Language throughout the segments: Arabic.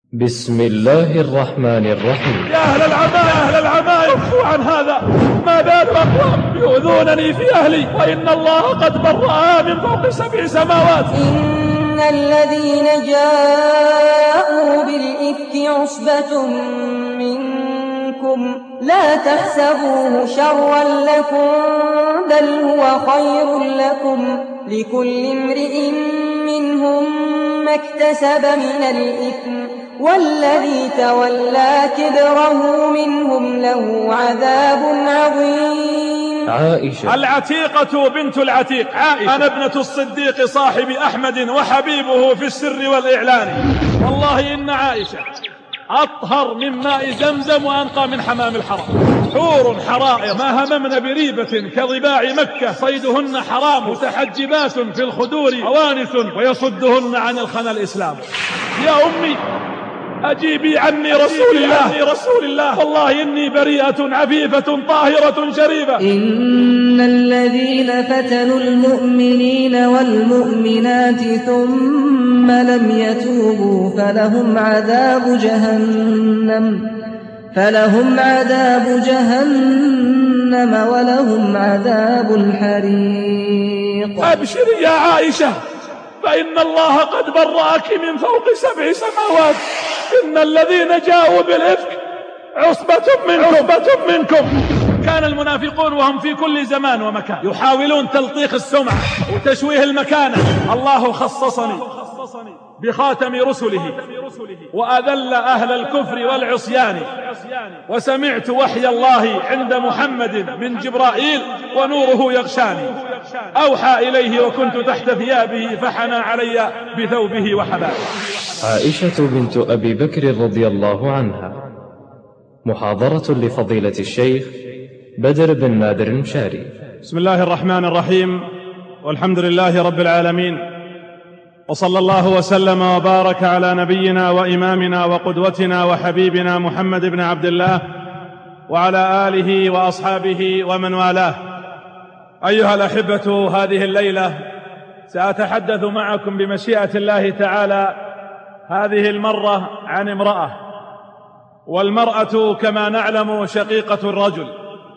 بسم الله الرحمن الرحيم. يا أهل العماء اكفوا عن هذا. ما بال أقوام يؤذونني في أهلي وإن الله قد برأها من فوق 7 سماوات. إن الذين جاءوا بالإفك عصبة منكم لا تحسبوه شرا لكم بل هو خير لكم لكل امرئ منهم ما اكتسب من الإثم والذي تولى كبره منهم له عذاب عظيم. عائشة العتيقة بنت العتيق عائشة أنا ابنة الصديق صاحب أحمد وحبيبه في السر والإعلان. والله إن عائشة أطهر من ماء زمزم وأنقى من حمام الحرم. حور حرائر ما هممن بريبة كضباع مكة صيدهن حرام متحجبات في الخدور أوانس ويصدهن عن الخنا الإسلام. يا أمي أجيبي عني رسول الله والله إني بريئة عفيفة طاهرة شريفة. إن الذين فتنوا المؤمنين والمؤمنات ثم لم يتوبوا فلهم عذاب جهنم ولهم عذاب الحريق. أبشري يا عائشة فإن الله قد برأك من فوق 7 سماوات. إن الذين جاءوا بالإفك عصبة منكم. كان المنافقون وهم في كل زمان ومكان يحاولون تلطيخ السمعة وتشويه المكانة. الله خصصني بخاتم رسله وأذل أهل الكفر والعصيان وسمعت وحي الله عند محمد من جبرائيل ونوره يغشاني أوحى إليه وكنت تحت ثيابه فحنى علي بثوبه وحباني. عائشة بنت أبي بكر رضي الله عنها. محاضرة لفضيلة الشيخ بدر بن نادر المشاري. بسم الله الرحمن الرحيم والحمد لله رب العالمين وصلى الله وسلم وبارك على نبينا وإمامنا وقدوتنا وحبيبنا محمد بن عبد الله وعلى آله وأصحابه ومن والاه. أيها الأحبة، هذه الليلة سأتحدث معكم بمشيئة الله تعالى هذه المرة عن امرأة، والمرأة كما نعلم شقيقة الرجل،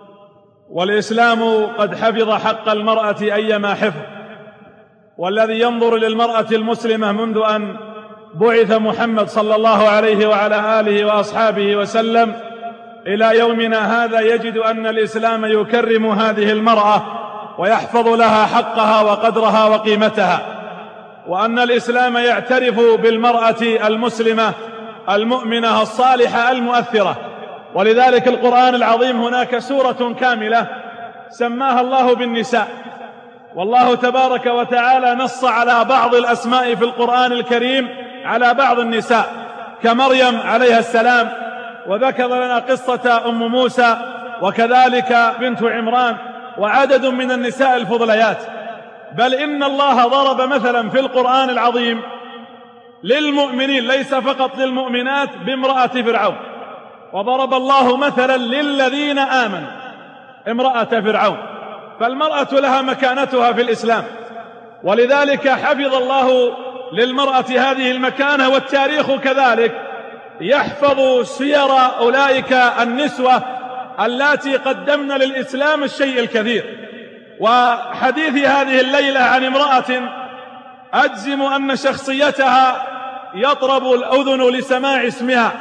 والإسلام قد حفظ حق المرأة أيما حفظ، والذي ينظر للمرأة المسلمة منذ أن بعث محمد صلى الله عليه وعلى آله وأصحابه وسلم إلى يومنا هذا يجد أن الإسلام يكرم هذه المرأة ويحفظ لها حقها وقدرها وقيمتها، وأن الإسلام يعترف بالمرأة المسلمة المؤمنة الصالحة المؤثرة. ولذلك القرآن العظيم هناك سورة كاملة سماها الله بالنساء، والله تبارك وتعالى نص على بعض الأسماء في القرآن الكريم على بعض النساء كمريم عليها السلام، وذكر لنا قصة أم موسى وكذلك بنت عمران وعدد من النساء الفضليات. بل إن الله ضرب مثلا في القرآن العظيم للمؤمنين ليس فقط للمؤمنات بامرأة فرعون، وضرب الله مثلا للذين آمنوا امرأة فرعون. فالمرأة لها مكانتها في الإسلام، ولذلك حفظ الله للمرأة هذه المكانة، والتاريخ كذلك يحفظ سير أولئك النسوة اللاتي قدمن للإسلام الشيء الكثير. وحديث هذه الليلة عن امرأة أجزم أن شخصيتها يطرب الأذن لسماع اسمها،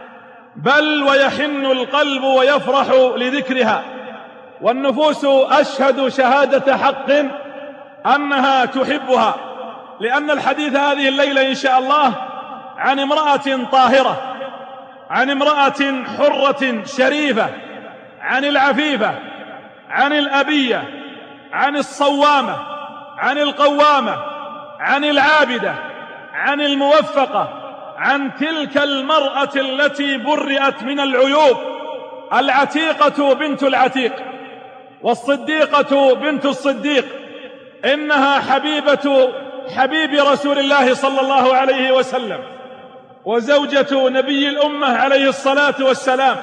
بل ويحن القلب ويفرح لذكرها، والنفوس أشهد شهادة حق أنها تحبها، لأن الحديث هذه الليلة إن شاء الله عن امرأة طاهرة، عن امرأة حرة شريفة، عن العفيفة، عن الأبية، عن الصوامة، عن القوامة، عن العابدة، عن الموفقة، عن تلك المرأة التي برئت من العيوب، العتيقة بنت العتيق والصديقة بنت الصديق. إنها حبيب رسول الله صلى الله عليه وسلم وزوجة نبي الأمة عليه الصلاة والسلام.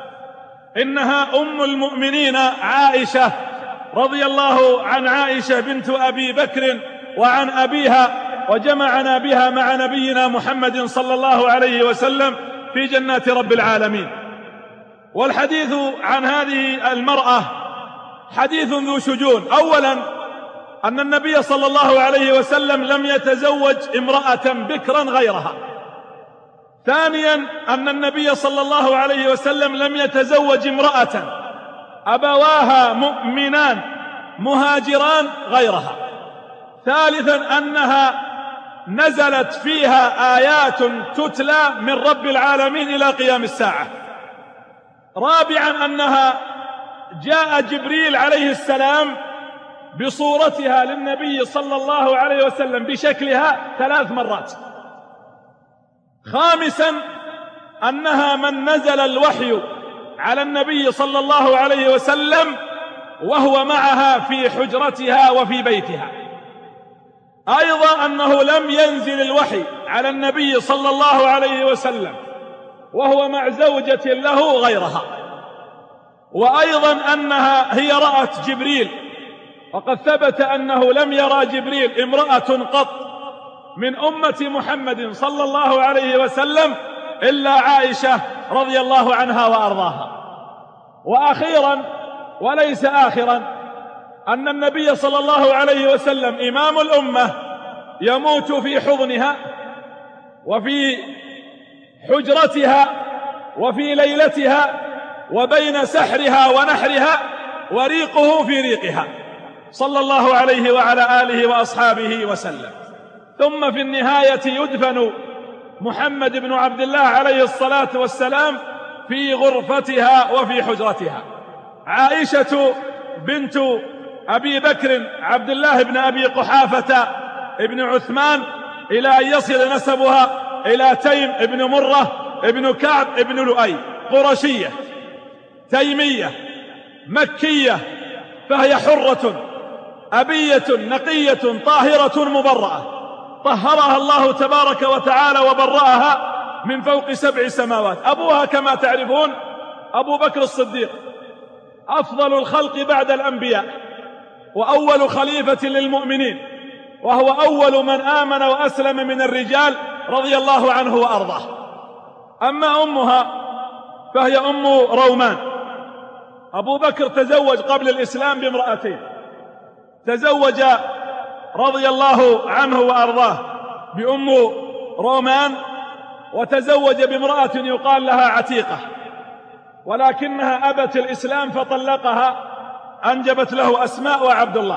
إنها أم المؤمنين عائشة رضي الله عن عائشة بنت أبي بكر وعن أبيها وجمعنا بها مع نبينا محمد صلى الله عليه وسلم في جنات رب العالمين. والحديث عن هذه المرأة حديث ذو شجون. أولا أن النبي صلى الله عليه وسلم لم يتزوج امرأة بكرا غيرها. ثانيا أن النبي صلى الله عليه وسلم لم يتزوج امرأة أبواها مؤمنان مهاجران غيرها. ثالثا أنها نزلت فيها آيات تتلى من رب العالمين إلى قيام الساعة. رابعا أنها جاء جبريل عليه السلام بصورتها للنبي صلى الله عليه وسلم بشكلها 3 مرات. خامسا أنها من نزل الوحي على النبي صلى الله عليه وسلم وهو معها في حجرتها وفي بيتها. أيضا أنه لم ينزل الوحي على النبي صلى الله عليه وسلم وهو مع زوجة له غيرها. وأيضا أنها هي رأت جبريل، وقد ثبت أنه لم يرى جبريل امرأة قط من أمة محمد صلى الله عليه وسلم إلا عائشة رضي الله عنها وأرضاها. وأخيرا وليس آخرا أن النبي صلى الله عليه وسلم إمام الأمة يموت في حضنها وفي حجرتها وفي ليلتها وبين سحرها ونحرها وريقه في ريقها صلى الله عليه وعلى آله وأصحابه وسلم. ثم في النهاية يدفن محمد بن عبد الله عليه الصلاة والسلام في غرفتها وفي حجرتها. عائشة بنت أبي بكر عبد الله بن أبي قحافة ابن عثمان إلى أن يصل نسبها إلى تيم ابن مرة ابن كعب ابن لؤي، قرشية تيمية مكية، فهي حرة أبية نقية طاهرة مبرأة، طهرها الله تبارك وتعالى وبرأها من فوق 7 سماوات. أبوها كما تعرفون أبو بكر الصديق، أفضل الخلق بعد الأنبياء وأول خليفة للمؤمنين، وهو أول من آمن وأسلم من الرجال رضي الله عنه وأرضاه. أما أمها فهي أم رومان. أبو بكر تزوج قبل الإسلام بامرأتين، تزوج رضي الله عنه وأرضاه بأم رومان، وتزوج بامرأة يقال لها عتيقة، ولكنها أبت الإسلام فطلقها، أنجبت له أسماء وعبد الله.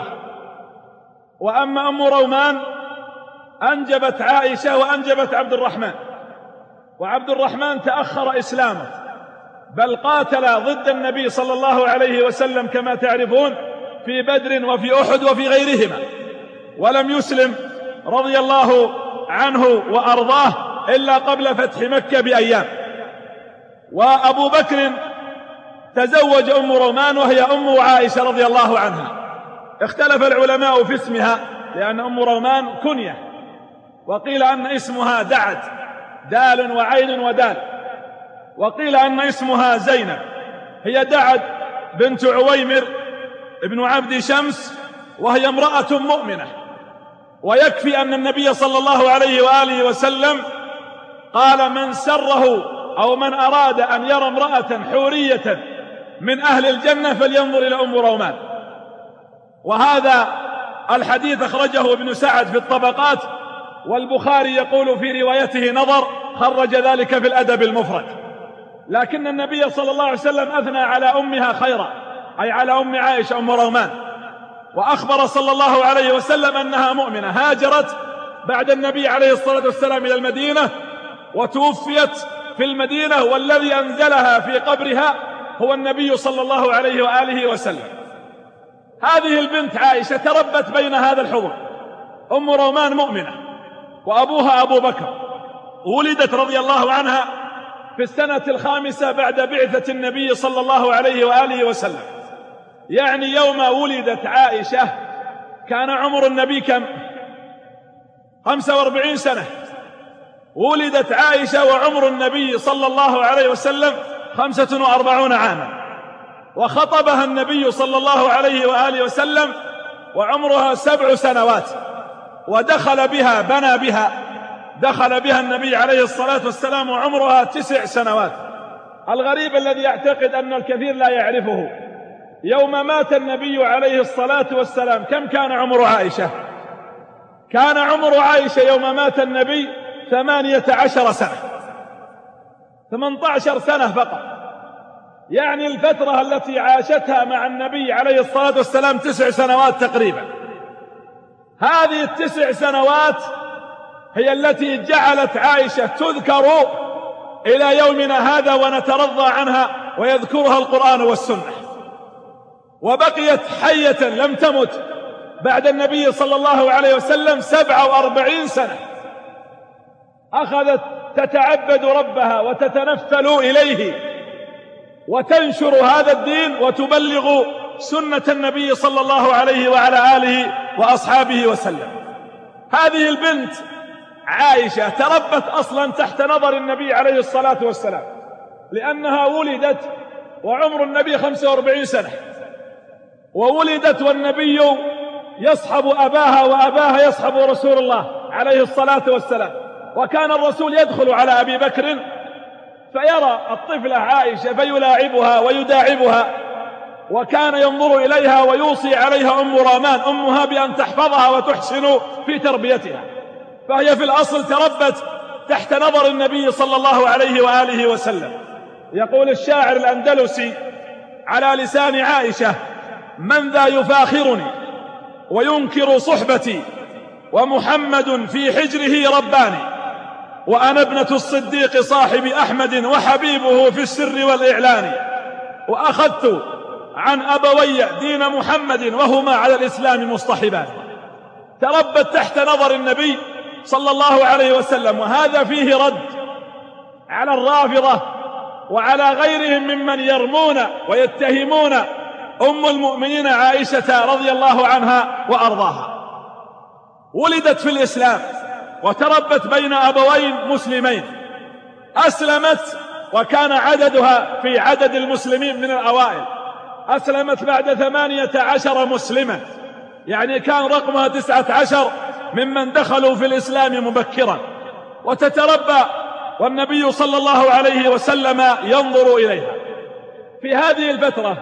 وأما أم رومان أنجبت عائشة وأنجبت عبد الرحمن، وعبد الرحمن تأخر إسلامه بل قاتل ضد النبي صلى الله عليه وسلم كما تعرفون في بدر وفي أحد وفي غيرهما، ولم يسلم رضي الله عنه وأرضاه إلا قبل فتح مكة بأيام. وأبو بكر تزوج أم رومان وهي أم عائشة رضي الله عنها. اختلف العلماء في اسمها، لأن أم رومان كنية، وقيل أن اسمها دعد، دال وعين ودال، وقيل أن اسمها زينب. هي دعد بنت عويمر ابن عبد شمس، وهي امرأة مؤمنة. ويكفي أن النبي صلى الله عليه وآله وسلم قال: من سره أو من أراد أن يرى امرأة حورية من أهل الجنة فلينظر إلى أم رومان. وهذا الحديث أخرجه ابن سعد في الطبقات، والبخاري يقول في روايته نظر، خرج ذلك في الأدب المفرد. لكن النبي صلى الله عليه وسلم أثنى على أمها خيرا، أي على أم عائشة أم رومان، وأخبر صلى الله عليه وسلم أنها مؤمنة، هاجرت بعد النبي عليه الصلاة والسلام إلى المدينة وتوفيت في المدينة، والذي أنزلها في قبرها هو النبي صلى الله عليه وآله وسلم. هذه البنت عائشة تربت بين هذا الحضن. أم رومان مؤمنة وأبوها أبو بكر. ولدت رضي الله عنها في السنة 5 بعد بعثة النبي صلى الله عليه وآله وسلم، يعني يوم ولدت عائشة كان عمر النبي كم؟ 45 سنة. ولدت عائشة وعمر النبي صلى الله عليه وسلم 45 عاما، وخطبها النبي صلى الله عليه وآله وسلم وعمرها 7 سنوات. ودخل بها بنى بها، دخل بها النبي عليه الصلاة والسلام وعمرها 9 سنوات. الغريب الذي يعتقد أن الكثير لا يعرفه، يوم مات النبي عليه الصلاة والسلام كم كان عمر عائشة؟ كان عمر عائشة يوم مات النبي 18 سنة، 18 سنة فقط. يعني الفترة التي عاشتها مع النبي عليه الصلاة والسلام 9 سنوات تقريبا. هذه 9 سنوات هي التي جعلت عائشة تذكر إلى يومنا هذا ونترضى عنها ويذكرها القرآن والسنة، وبقيت حية لم تمت بعد النبي صلى الله عليه وسلم 47 سنة. أخذت تتعبد ربها وتتنفل إليه وتنشر هذا الدين وتبلغ سنة النبي صلى الله عليه وعلى آله وأصحابه وسلم. هذه البنت عائشة تربت أصلا تحت نظر النبي عليه الصلاة والسلام، لأنها ولدت وعمر النبي 45 سنة، وولدت والنبي يصحب أباها وأباها يصحب رسول الله عليه الصلاة والسلام. وكان الرسول يدخل على أبي بكر فيرى الطفلة عائشة فيلاعبها ويداعبها، وكان ينظر إليها ويوصي عليها أم رامان أمها بأن تحفظها وتحسن في تربيتها، فهي في الأصل تربت تحت نظر النبي صلى الله عليه وآله وسلم. يقول الشاعر الأندلسي على لسان عائشة: من ذا يفاخرني وينكر صحبتي، ومحمد في حجره رباني، وأنا ابنة الصديق صاحب أحمد، وحبيبه في السر والإعلان، وأخذت عن أبوي دين محمد، وهما على الإسلام مصطحبان. تربت تحت نظر النبي صلى الله عليه وسلم. وهذا فيه رد على الرافضة وعلى غيرهم ممن يرمون ويتهمون أم المؤمنين عائشة رضي الله عنها وأرضاها. ولدت في الإسلام وتربت بين أبوين مسلمين، أسلمت وكان عددها في عدد المسلمين من الأوائل، أسلمت بعد 18 مسلمة، يعني كان رقمها 19 ممن دخلوا في الإسلام مبكرا، وتتربى والنبي صلى الله عليه وسلم ينظر إليها. في هذه الفترة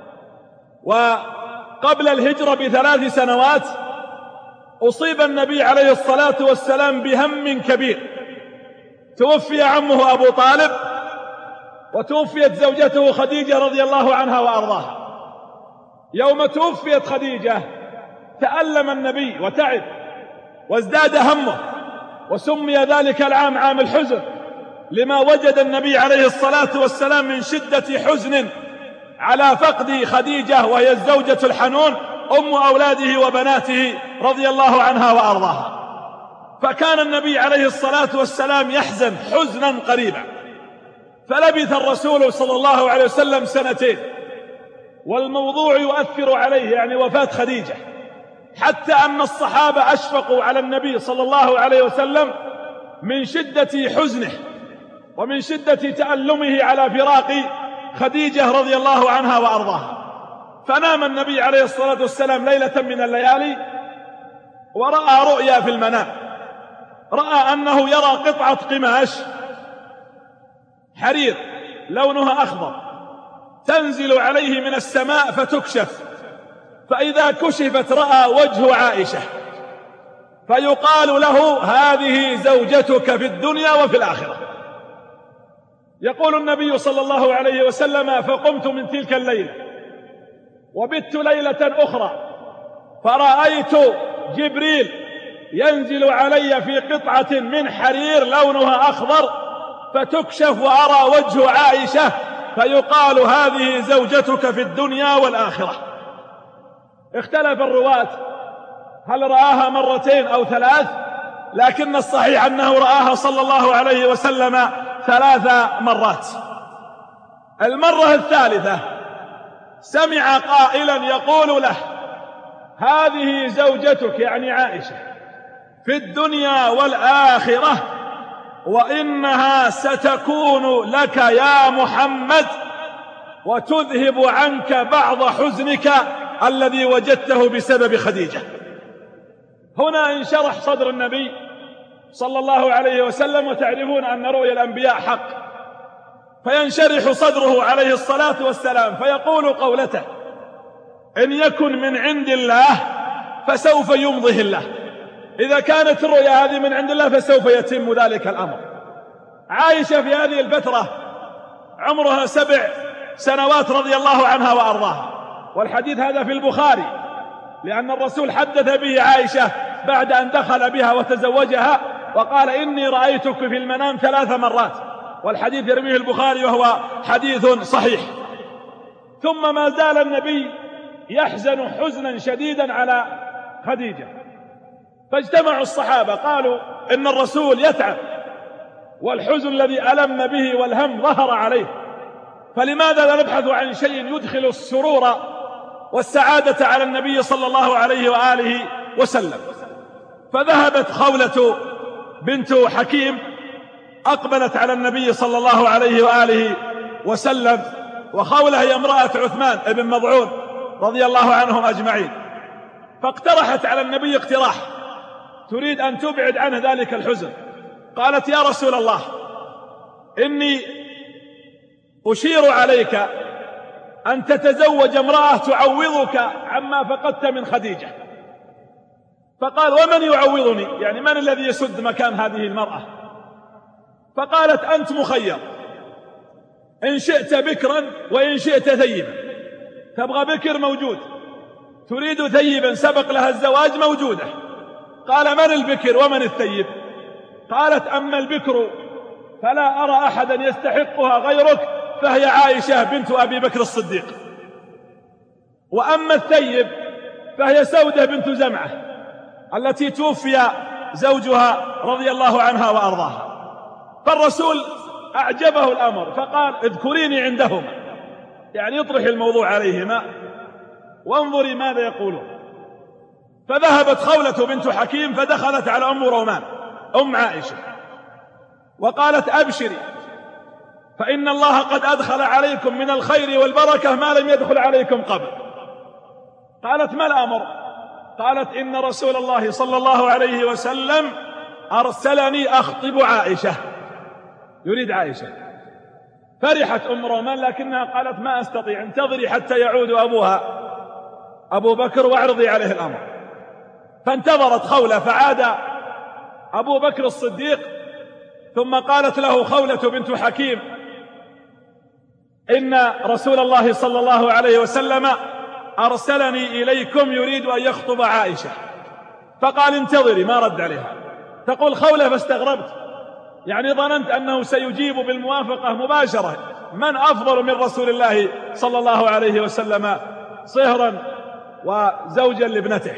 وقبل الهجرة ب3 سنوات أصيب النبي عليه الصلاة والسلام بهم كبير، توفي عمه أبو طالب، وتوفيت زوجته خديجة رضي الله عنها وأرضاها. يوم توفيت خديجة تألم النبي وتعب وازداد همه، وسمي ذلك العام عام الحزن، لما وجد النبي عليه الصلاة والسلام من شدة حزن على فقد خديجة، وهي الزوجة الحنون أم أولاده وبناته رضي الله عنها وأرضاها. فكان النبي عليه الصلاة والسلام يحزن حزنا قريبا، فلبث الرسول صلى الله عليه وسلم 2 سنين والموضوع يؤثر عليه، يعني وفاة خديجة، حتى أن الصحابة أشفقوا على النبي صلى الله عليه وسلم من شدة حزنه ومن شدة تألمه على فراق خديجة رضي الله عنها وأرضاها. فنام النبي عليه الصلاة والسلام ليلة من الليالي ورأى رؤيا في المنام، رأى أنه يرى قطعة قماش حرير لونها أخضر تنزل عليه من السماء فتكشف، فإذا كشفت رأى وجه عائشة، فيقال له: هذه زوجتك في الدنيا وفي الآخرة. يقول النبي صلى الله عليه وسلم: فقمت من تلك الليلة وبت ليلة أخرى، فرأيت جبريل ينزل علي في قطعة من حرير لونها أخضر فتكشف، وأرى وجه عائشة، فيقال: هذه زوجتك في الدنيا والآخرة. اختلف الرواة هل رآها 2 أو 3، لكن الصحيح أنه رآها صلى الله عليه وسلم 3 مرات. المرة الثالثة سمع قائلا يقول له: هذه زوجتك، يعني عائشة، في الدنيا والآخرة، وإنها ستكون لك يا محمد وتذهب عنك بعض حزنك الذي وجدته بسبب خديجة. هنا انشرح صدر النبي صلى الله عليه وسلم، وتعرفون أن رؤيا الأنبياء حق، فينشرح صدره عليه الصلاة والسلام فيقول قولته: إن يكن من عند الله فسوف يمضيه الله. إذا كانت الرؤيا هذه من عند الله فسوف يتم ذلك الأمر. عائشة في هذه الفترة عمرها 7 سنوات رضي الله عنها وأرضاها، والحديث هذا في البخاري، لأن الرسول حدث به عائشة بعد أن دخل بها وتزوجها وقال: إني رأيتك في المنام 3 مرات، والحديث يرويه البخاري وهو حديث صحيح. ثم ما زال النبي يحزن حزنا شديدا على خديجة، فاجتمعوا الصحابة قالوا: إن الرسول يتعب، والحزن الذي ألم به والهم ظهر عليه، فلماذا لا نبحث عن شيء يدخل السرور والسعادة على النبي صلى الله عليه وآله وسلم؟ فذهبت خولة بنت حكيم، أقبلت على النبي صلى الله عليه وآله وسلم، وخولة هي امرأة عثمان بن مضعون رضي الله عنهم أجمعين، فاقترحت على النبي اقتراح تريد أن تبعد عنه ذلك الحزن. قالت: يا رسول الله، إني أشير عليك أن تتزوج امرأة تعوضك عما فقدت من خديجة. فقال: ومن يعوضني؟ يعني من الذي يسد مكان هذه المرأة؟ فقالت: أنت مخير، إن شئت بكرا وإن شئت ثيبا. تبغى بكر؟ موجود. تريد ثيبا سبق لها الزواج؟ موجودة. قال: من البكر ومن الثيب؟ قالت: أما البكر فلا أرى أحدا يستحقها غيرك، فهي عائشة بنت أبي بكر الصديق، وأما الثيب فهي سودة بنت زمعة التي توفي زوجها رضي الله عنها وأرضاها. فالرسول أعجبه الأمر فقال: اذكريني عندهما، يعني اطرح الموضوع عليهما وانظري ماذا يقولون. فذهبت خولة بنت حكيم فدخلت على أم رومان أم عائشة وقالت: أبشري، فإن الله قد أدخل عليكم من الخير والبركة ما لم يدخل عليكم قبل. قالت: ما الأمر؟ قالت: إن رسول الله صلى الله عليه وسلم أرسلني أخطب عائشة، يريد عائشة. فرحت أم رومان، لكنها قالت: ما أستطيع، انتظري حتى يعود أبوها أبو بكر واعرضي عليه الأمر. فانتظرت خولة، فعاد أبو بكر الصديق، ثم قالت له خولة بنت حكيم: إن رسول الله صلى الله عليه وسلم أرسلني إليكم يريد أن يخطب عائشة. فقال: انتظري، ما رد عليها. تقول خولة: فاستغربت، يعني ظننت أنه سيجيب بالموافقة مباشرة، من أفضل من رسول الله صلى الله عليه وسلم صهرا وزوجا لابنته.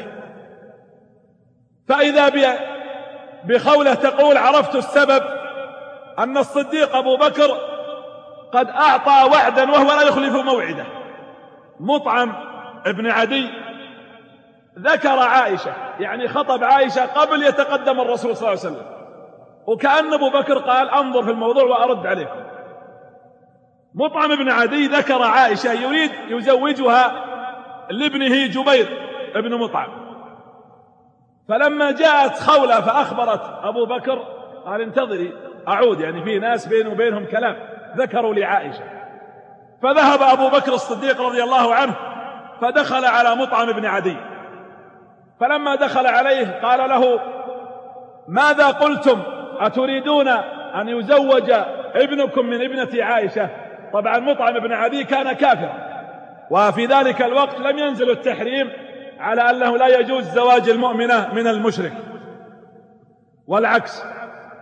فإذا بخولة تقول: عرفت السبب، أن الصديق أبو بكر قد أعطى وعدا وهو لا يخلف موعده. مطعم ابن عدي ذكر عائشة، يعني خطب عائشة قبل يتقدم الرسول صلى الله عليه وسلم، وكأن أبو بكر قال: أنظر في الموضوع وأرد عليكم. مطعم ابن عدي ذكر عائشة يريد يزوجها لابنه جبير ابن مطعم. فلما جاءت خولة فأخبرت أبو بكر قال: انتظري أعود، يعني في ناس بينه وبينهم كلام، ذكروا لعائشة. فذهب أبو بكر الصديق رضي الله عنه فدخل على مطعم بن عدي، فلما دخل عليه قال له: ماذا قلتم؟ أتريدون أن يزوج ابنكم من ابنة عائشة؟ طبعا مطعم بن عدي كان كافرا، وفي ذلك الوقت لم ينزل التحريم على أنه لا يجوز زواج المؤمنة من المشرك والعكس.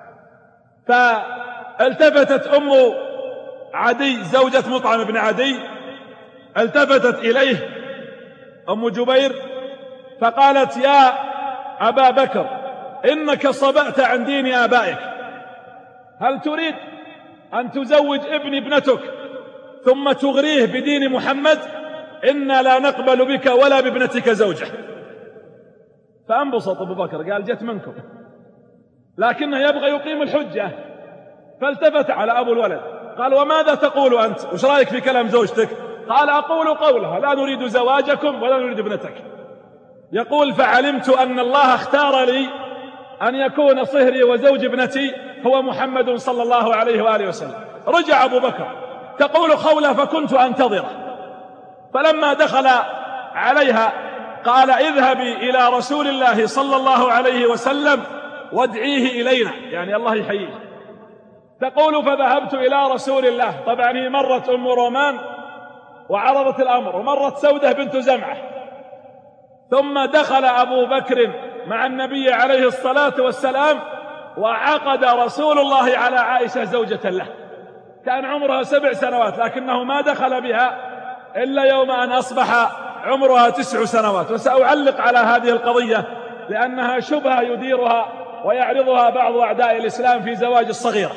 فالتفتت أم عدي زوجة مطعم بن عدي، التفتت إليه أم جبير فقالت: يا أبا بكر، إنك صبأت عن دين آبائك، هل تريد أن تزوج ابنتك ثم تغريه بدين محمد؟ إنا لا نقبل بك ولا بابنتك زوجة. فأنبسط أبو بكر قال: جت منكم، لكنه يبغى يقيم الحجة. فالتفت على أبو الولد قال: وماذا تقول أنت؟ وش رأيك في كلام زوجتك؟ قال: أقول قولها، لا نريد زواجكم ولا نريد ابنتك. يقول: فعلمت أن الله اختار لي أن يكون صهري وزوج ابنتي هو محمد صلى الله عليه وآله وسلم. رجع أبو بكر. تقول خولة: فكنت أنتظره، فلما دخل عليها قال: اذهبي إلى رسول الله صلى الله عليه وسلم وادعيه إلينا، يعني الله يحييه. تقول: فذهبت إلى رسول الله. طبعا هي مرت أم رومان وعرضت الأمر، ومرت سودة بنت زمعة، ثم دخل أبو بكر مع النبي عليه الصلاة والسلام، وعقد رسول الله على عائشة زوجة له. كان عمرها 7 سنوات، لكنه ما دخل بها إلا يوم أن أصبح عمرها 9 سنوات. وسأعلق على هذه القضية لأنها شبهة يديرها ويعرضها بعض أعداء الإسلام في زواج الصغيرة.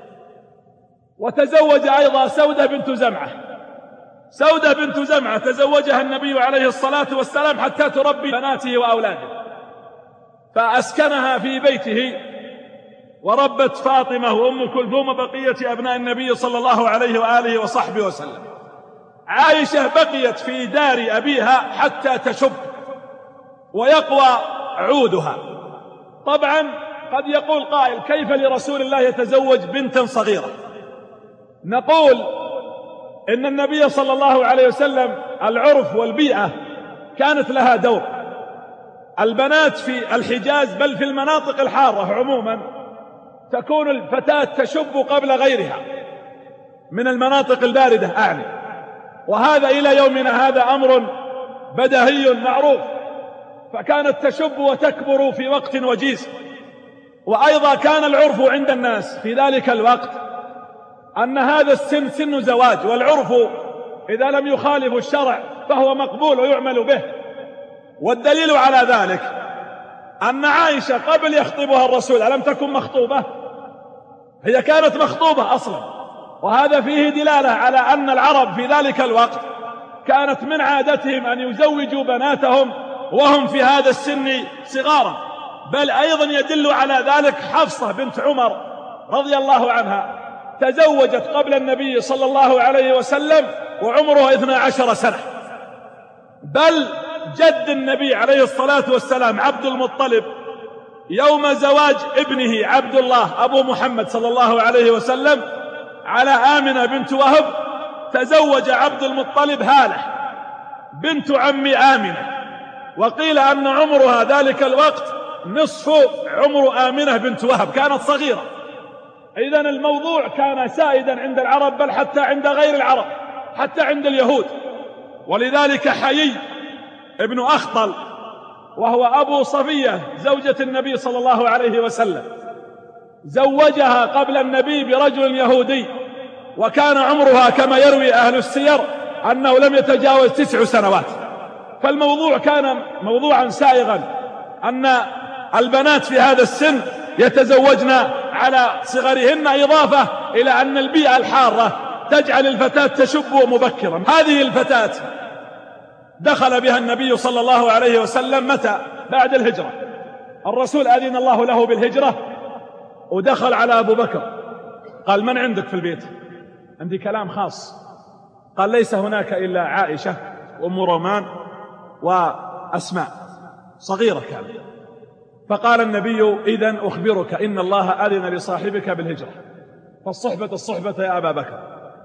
وتزوج أيضا سودة بنت زمعة. سودة بنت زمعة تزوجها النبي عليه الصلاة والسلام حتى تربي بناته وأولاده، فأسكنها في بيته، وربت فاطمة وأم كلثوم بقية أبناء النبي صلى الله عليه وآله وصحبه وسلم. عائشة بقيت في دار أبيها حتى تشب ويقوى عودها. طبعا قد يقول قائل: كيف لرسول الله يتزوج بنتا صغيرة؟ نقول إن النبي صلى الله عليه وسلم العرف والبيئة كانت لها دور. البنات في الحجاز بل في المناطق الحارة عموما تكون الفتاة تشب قبل غيرها من المناطق الباردة أعني، وهذا إلى يومنا هذا أمر بديهي معروف. فكانت تشب وتكبر في وقت وجيز. وأيضا كان العرف عند الناس في ذلك الوقت أن هذا السن سن زواج، والعرف إذا لم يخالف الشرع فهو مقبول ويعمل به. والدليل على ذلك أن عائشة قبل يخطبها الرسول ألم تكن مخطوبة؟ هي كانت مخطوبة أصلا، وهذا فيه دلالة على أن العرب في ذلك الوقت كانت من عادتهم أن يزوجوا بناتهم وهم في هذا السن صغارا. بل أيضا يدل على ذلك حفصة بنت عمر رضي الله عنها تزوجت قبل النبي صلى الله عليه وسلم وعمرها 12 سنة. بل جد النبي عليه الصلاة والسلام عبد المطلب يوم زواج ابنه عبد الله أبو محمد صلى الله عليه وسلم على آمنة بنت وهب، تزوج عبد المطلب هالة بنت عم آمنة، وقيل أن عمرها ذلك الوقت نصف عمر آمنة بنت وهب، كانت صغيرة. إذن الموضوع كان سائدا عند العرب، بل حتى عند غير العرب، حتى عند اليهود. ولذلك حيي ابن أخطل وهو أبو صفية زوجة النبي صلى الله عليه وسلم زوجها قبل النبي برجل يهودي، وكان عمرها كما يروي أهل السير أنه لم يتجاوز 9 سنوات. فالموضوع كان موضوعا سائغا أن البنات في هذا السن يتزوجن على صغرهن، إضافة إلى أن البيئة الحارة تجعل الفتاة تشب مبكرا. هذه الفتاة دخل بها النبي صلى الله عليه وسلم متى؟ بعد الهجرة. الرسول أذن الله له بالهجرة، ودخل على أبو بكر قال: من عندك في البيت؟ عندي كلام خاص. قال: ليس هناك إلا عائشة وأم رومان وأسماء، صغيرة كانت. فقال النبي: إذن أخبرك إن الله أذن لصاحبك بالهجرة، فالصحبة الصحبة يا أبا بكر.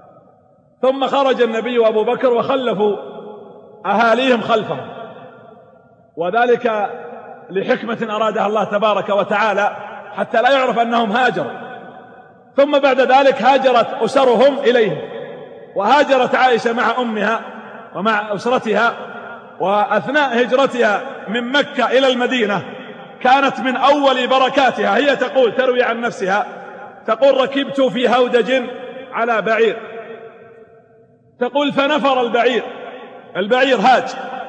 ثم خرج النبي وأبو بكر وخلفوا أهاليهم خلفهم، وذلك لحكمة أرادها الله تبارك وتعالى حتى لا يعرف أنهم هاجروا. ثم بعد ذلك هاجرت أسرهم إليهم، وهاجرت عائشة مع أمها ومع أسرتها. وأثناء هجرتها من مكة إلى المدينة كانت من أول بركاتها، هي تقول تروي عن نفسها تقول: ركبت في هودج على بعير، تقول فنفر البعير هاج،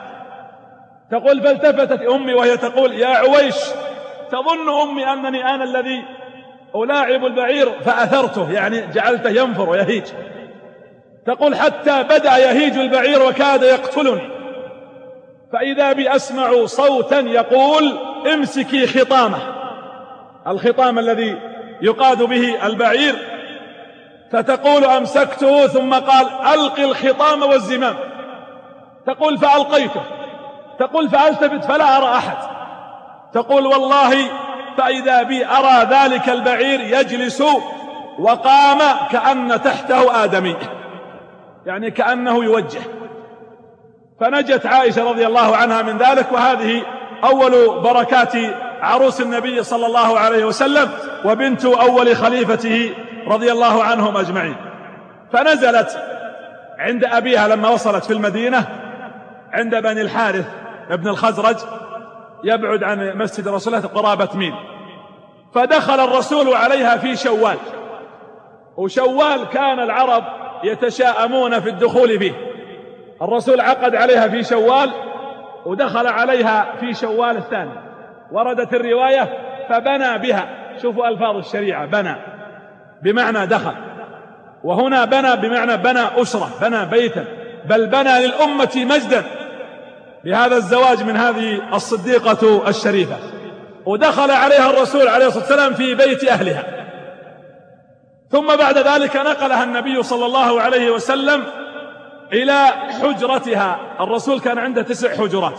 تقول فالتفتت أمي وهي تقول: يا عويش، تظن أمي أنني أنا الذي ألاعب البعير فأثرته، يعني جعلته ينفر ويهيج. تقول حتى بدأ يهيج البعير وكاد يقتلني، فإذا بي أسمع صوتا يقول: امسكي خطامه، الخطام الذي يقاد به البعير. فتقول: أمسكته، ثم قال: ألقي الخطام والزمام. تقول فألقيته، تقول فألتفت فلا أرى أحد. تقول والله فإذا بي أرى ذلك البعير يجلس وقام كأن تحته آدمي، يعني كأنه يوجه. فنجت عائشة رضي الله عنها من ذلك، وهذه أول بركات عروس النبي صلى الله عليه وسلم وبنت أول خليفته رضي الله عنهم أجمعين. فنزلت عند أبيها لما وصلت في المدينة عند بني الحارث ابن الخزرج، يبعد عن مسجد رسول الله قرابة ميل. فدخل الرسول عليها في شوال، وشوال كان العرب يتشاءمون في الدخول به. الرسول عقد عليها في شوال ودخل عليها في شوال الثاني. وردت الرواية فبنى بها. شوفوا ألفاظ الشريعة، بنى بمعنى دخل، وهنا بنى بمعنى بنى أسرة، بنى بيتا، بل بنى للأمة مجدا بهذا الزواج من هذه الصديقة الشريفة. ودخل عليها الرسول عليه الصلاة والسلام في بيت أهلها. ثم بعد ذلك نقلها النبي صلى الله عليه وسلم إلى حجرتها. الرسول كان عنده 9 حجرات،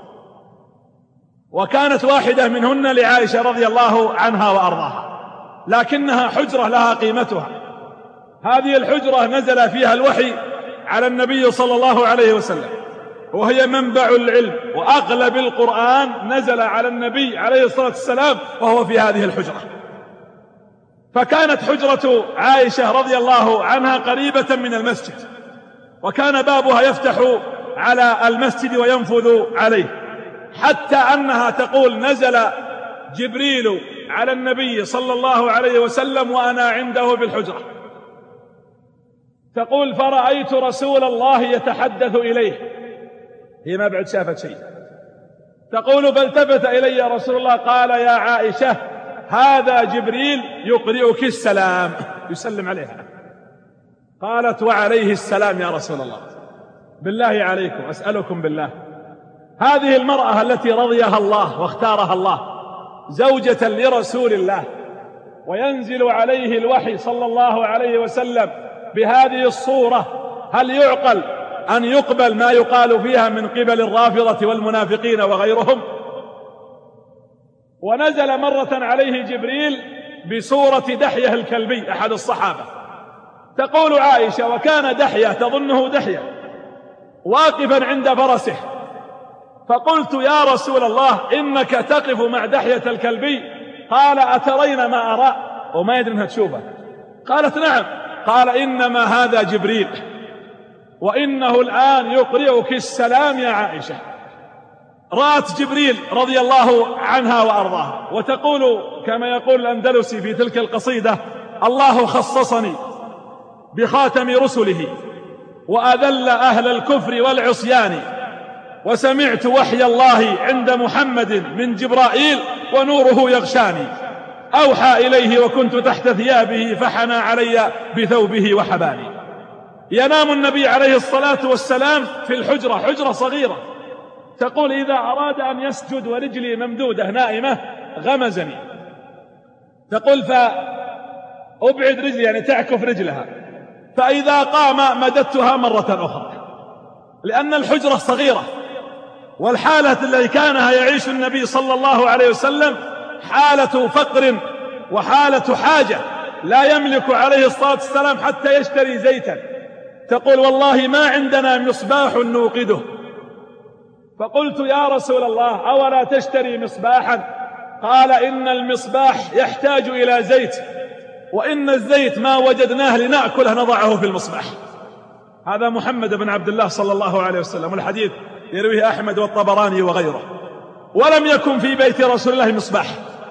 وكانت واحدة منهن لعائشة رضي الله عنها وأرضاها، لكنها حجرة لها قيمتها. هذه الحجرة نزل فيها الوحي على النبي صلى الله عليه وسلم، وهي منبع العلم، وأغلب القرآن نزل على النبي عليه الصلاة والسلام وهو في هذه الحجرة. فكانت حجرة عائشة رضي الله عنها قريبة من المسجد، وكان بابها يفتح على المسجد وينفذ عليه، حتى أنها تقول نزل جبريل على النبي صلى الله عليه وسلم وأنا عنده بالحجرة. تقول فرأيت رسول الله يتحدث إليه، هي ما بعد شافت شيء. تقول فالتفت إلي رسول الله قال يا عائشة هذا جبريل يقرئك السلام، يسلم عليها. قالت وعليه السلام يا رسول الله. بالله عليكم أسألكم بالله، هذه المرأة التي رضيها الله واختارها الله زوجة لرسول الله، وينزل عليه الوحي صلى الله عليه وسلم بهذه الصورة، هل يعقل أن يقبل ما يقال فيها من قبل الرافضة والمنافقين وغيرهم؟ ونزل مرة عليه جبريل بصورة دحية الكلبي أحد الصحابة. تقول عائشة وكان دحية تظنه دحية واقفا عند فرسه، فقلت يا رسول الله إنك تقف مع دحية الكلبي؟ قال أترين ما أرى؟ وما يدري أنها تشوفه. قالت نعم. قال إنما هذا جبريل، وإنه الآن يقرئك السلام يا عائشة. رأت جبريل رضي الله عنها وأرضاها، وتقول كما يقول الأندلسي في تلك القصيدة الله خصصني بخاتم رسله وأذل أهل الكفر والعصيان، وسمعت وحي الله عند محمد من جبرائيل ونوره يغشاني، أوحى إليه وكنت تحت ثيابه فحنى علي بثوبه وحباني. ينام النبي عليه الصلاة والسلام في الحجرة، حجرة صغيرة. تقول إذا أراد أن يسجد ورجلي ممدودة نائمة غمزني. تقول فأبعد رجلي، يعني تعكف رجلها، فإذا قام مددتها مرة أخرى، لأن الحجرة صغيرة. والحالة التي كانها يعيش النبي صلى الله عليه وسلم حالة فقر وحالة حاجة، لا يملك عليه الصلاة والسلام حتى يشتري زيتا. تقول والله ما عندنا مصباح نوقده. فقلت يا رسول الله أولا تشتري مصباحا؟ قال إن المصباح يحتاج إلى زيت، وإن الزيت ما وجدناه لنأكله نضعه في المصباح. هذا محمد بن عبد الله صلى الله عليه وسلم، والحديث يرويه أحمد والطبراني وغيره. ولم يكن في بيت رسول الله مصباح،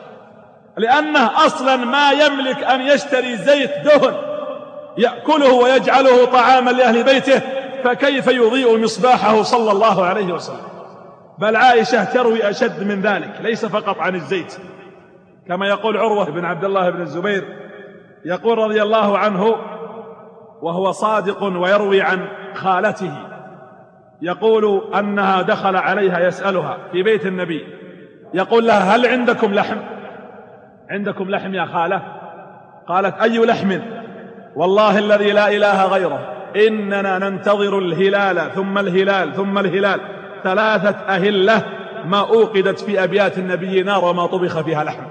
لأنه أصلا ما يملك أن يشتري زيت دهن يأكله ويجعله طعاما لأهل بيته، فكيف يضيء مصباحه صلى الله عليه وسلم؟ بل عائشة تروي أشد من ذلك، ليس فقط عن الزيت، كما يقول عروة بن عبد الله بن الزبير، يقول رضي الله عنه وهو صادق ويروي عن خالته، يقول أنها دخل عليها يسألها في بيت النبي، يقول لها هل عندكم لحم؟ عندكم لحم يا خالة؟ قالت أي لحم؟ والله الذي لا إله غيره إننا ننتظر الهلال ثم الهلال ثم الهلال 3 أهلة ما أوقدت في أبيات النبي نار وما طبخ فيها لحم.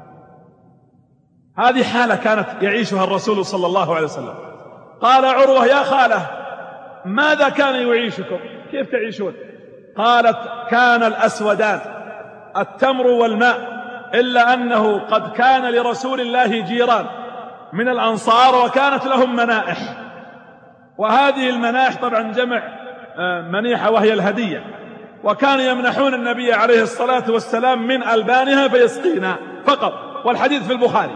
هذه حالة كانت يعيشها الرسول صلى الله عليه وسلم. قال عروة: يا خالة، ماذا كان يعيشكم؟ كيف تعيشون؟ قالت: كان الأسودان التمر والماء، إلا أنه قد كان لرسول الله جيران من الأنصار وكانت لهم منائح، وهذه المنائح طبعا جمع منيحة وهي الهدية، وكانوا يمنحون النبي عليه الصلاة والسلام من ألبانها فيسقينا فقط، والحديث في البخاري.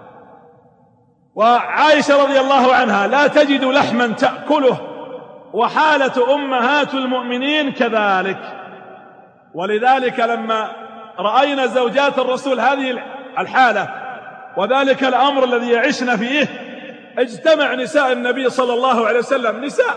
وعائشة رضي الله عنها لا تجد لحما تأكله، وحالة أمهات المؤمنين كذلك. ولذلك لما رأينا زوجات الرسول هذه الحالة وذلك الأمر الذي يعشن فيه، اجتمع نساء النبي صلى الله عليه وسلم، نساء،